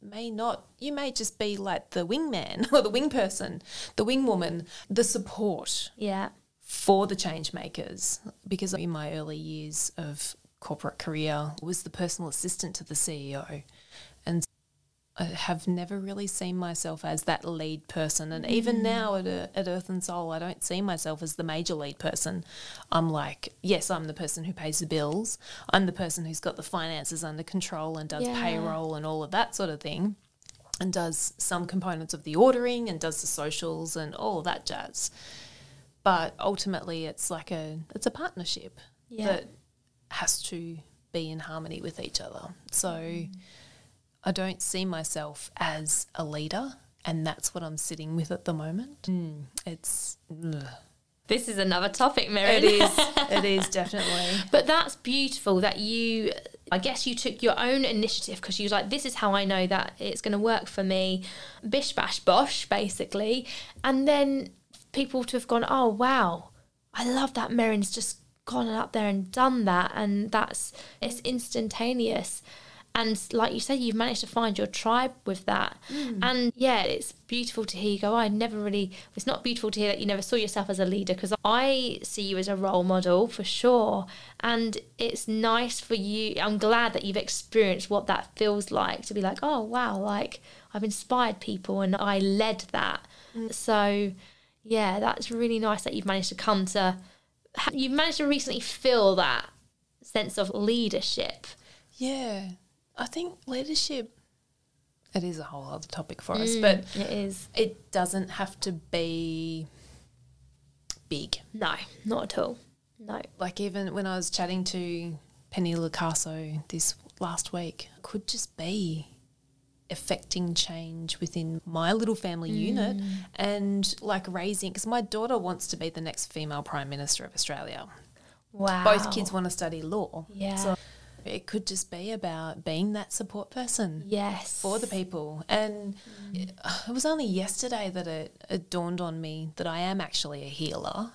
may just be like the wingman or the wing person, the wing woman, the support for the change makers. Because in my early years of corporate career, I was the personal assistant to the CEO. And I have never really seen myself as that lead person. And even now at Earth and Soul, I don't see myself as the major lead person. I'm like, yes, I'm the person who pays the bills. I'm the person who's got the finances under control and does payroll and all of that sort of thing, and does some components of the ordering and does the socials and all of that jazz. But ultimately it's a partnership that has to be in harmony with each other. So I don't see myself as a leader, and that's what I'm sitting with at the moment. It's... This is another topic, Merryn. It is definitely. But that's beautiful that I guess you took your own initiative, because you was like, this is how I know that it's going to work for me. Bish, bash, bosh, basically. And then people to have gone, oh, wow, I love that Merryn's just gone up there and done that. And it's instantaneous. And like you said, you've managed to find your tribe with that. And it's beautiful to hear you go, it's not beautiful to hear that you never saw yourself as a leader, because I see you as a role model for sure. And it's nice for you. I'm glad that you've experienced what that feels like, to be like, oh, wow, like I've inspired people and I led that. So, that's really nice that you've managed to recently feel that sense of leadership. Yeah. I think leadership, it is a whole other topic for us, but It is. it doesn't have to be big. No, not at all. No. Like even when I was chatting to Penny Lucasso this last week, it could just be affecting change within my little family unit and like raising, because my daughter wants to be the next female Prime Minister of Australia. Wow. Both kids want to study law. Yeah. So it could just be about being that support person. Yes. For the people. And it was only yesterday that it dawned on me that I am actually a healer.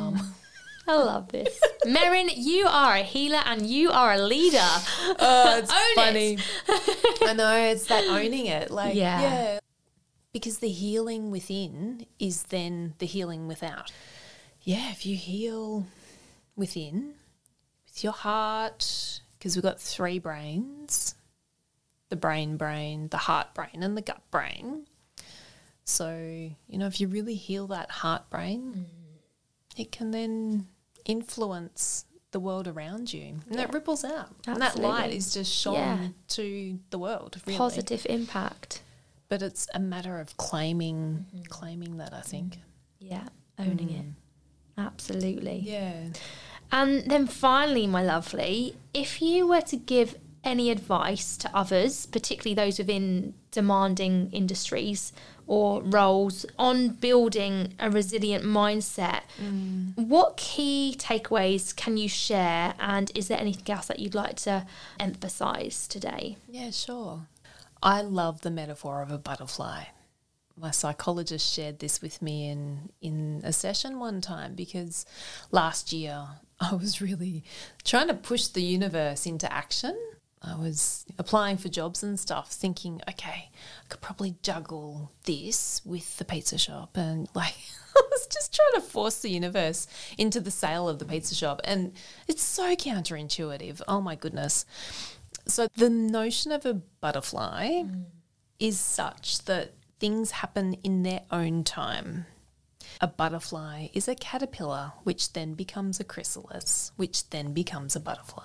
I love this. Merryn, you are a healer and you are a leader. Oh, it's Own funny. I know, it's that owning it. Like, Yeah. Because the healing within is then the healing without. Yeah, if you heal within, with your heart, because we've got 3 brains, the brain, the heart brain and the gut brain. So, if you really heal that heart brain, it can then influence the world around you. And that ripples out. And that light Absolutely. is just shone to the world, really. Positive impact. But it's a matter of claiming that, I think. Yeah, owning it. Absolutely. Yeah. And then finally, my lovely, if you were to give any advice to others, particularly those within demanding industries or roles, on building a resilient mindset, what key takeaways can you share? And is there anything else that you'd like to emphasise today? Yeah, sure. I love the metaphor of a butterfly. My psychologist shared this with me in a session one time, because last year I was really trying to push the universe into action. I was applying for jobs and stuff, thinking, okay, I could probably juggle this with the pizza shop. And like, I was just trying to force the universe into the sale of the pizza shop. And it's so counterintuitive. Oh my goodness. So the notion of a butterfly is such that things happen in their own time. A butterfly is a caterpillar, which then becomes a chrysalis, which then becomes a butterfly.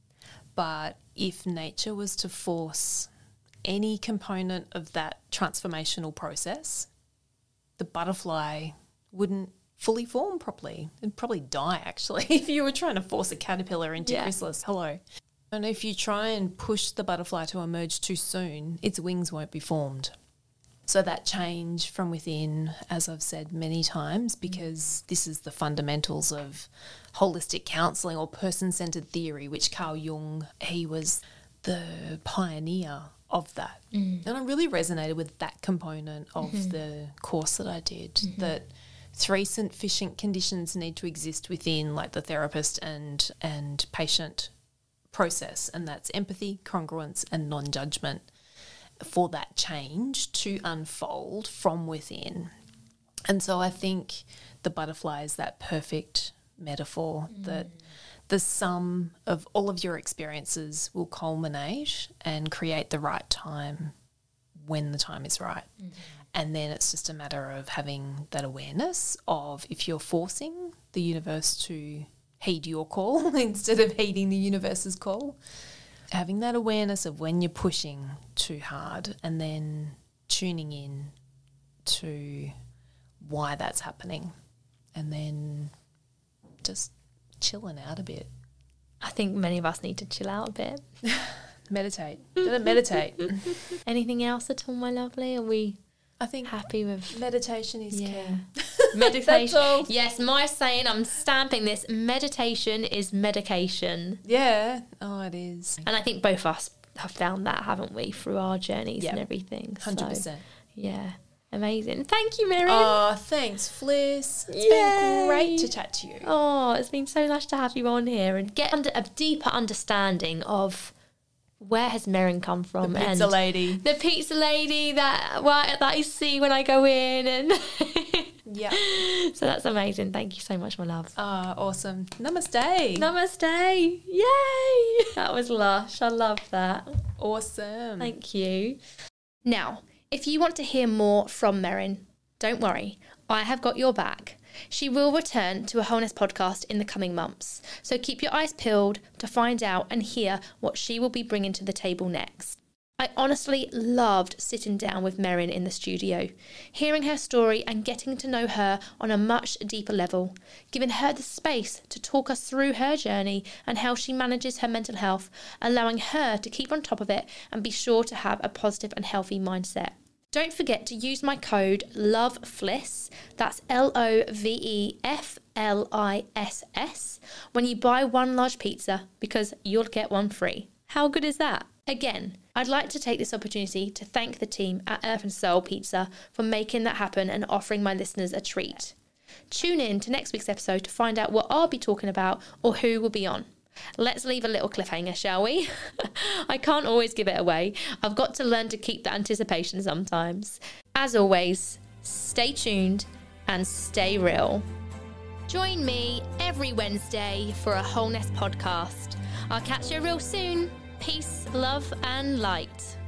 But if nature was to force any component of that transformational process, the butterfly wouldn't fully form properly. It'd probably die, actually, if you were trying to force a caterpillar into chrysalis. Hello. And if you try and push the butterfly to emerge too soon, its wings won't be formed. So that change from within, as I've said many times, because this is the fundamentals of holistic counselling or person-centred theory, which Carl Jung, he was the pioneer of that. And I really resonated with that component of the course that I did, that 3 sufficient conditions need to exist within, like, the therapist and patient process, and that's empathy, congruence and non-judgment, for that change to unfold from within. And so I think the butterfly is that perfect metaphor, that the sum of all of your experiences will culminate and create the right time when the time is right. And then it's just a matter of having that awareness of, if you're forcing the universe to heed your call instead of heeding the universe's call, having that awareness of when you're pushing too hard, and then tuning in to why that's happening, and then just chilling out a bit. I think many of us need to chill out a bit. Meditate. Gotta meditate. Anything else at all, my lovely? Are we I think happy with meditation is key. meditation? That's all. Yes, my saying, I'm stamping this. Meditation is medication. Yeah. Oh, it is. And I think both of us have found that, haven't we, through our journeys and everything. 100%. So, yeah. Amazing. Thank you, Merryn. Oh, thanks, Fliss. It's been great to chat to you. Oh, it's been so nice to have you on here and get a deeper understanding of where has Merryn come from. The pizza lady. The pizza lady that I see when I go in. And yeah. So that's amazing. Thank you so much, my love. Oh, awesome. Namaste. Namaste. Yay. That was lush. I love that. Awesome. Thank you. Now, if you want to hear more from Merryn, don't worry. I have got your back. She will return to a Wholeness podcast in the coming months, so keep your eyes peeled to find out and hear what she will be bringing to the table next. I honestly loved sitting down with Merryn in the studio, hearing her story and getting to know her on a much deeper level, giving her the space to talk us through her journey and how she manages her mental health, allowing her to keep on top of it and be sure to have a positive and healthy mindset. Don't forget to use my code LOVEFLISS, that's LOVEFLISS, when you buy one large pizza, because you'll get one free. How good is that? Again, I'd like to take this opportunity to thank the team at Earth and Soul Pizza for making that happen and offering my listeners a treat. Tune in to next week's episode to find out what I'll be talking about or who will be on. Let's leave a little cliffhanger, shall we? I can't always give it away. I've got to learn to keep the anticipation sometimes. As always, stay tuned and stay real. Join me every Wednesday for a Wholeness podcast. I'll catch you real soon. Peace, love, and light.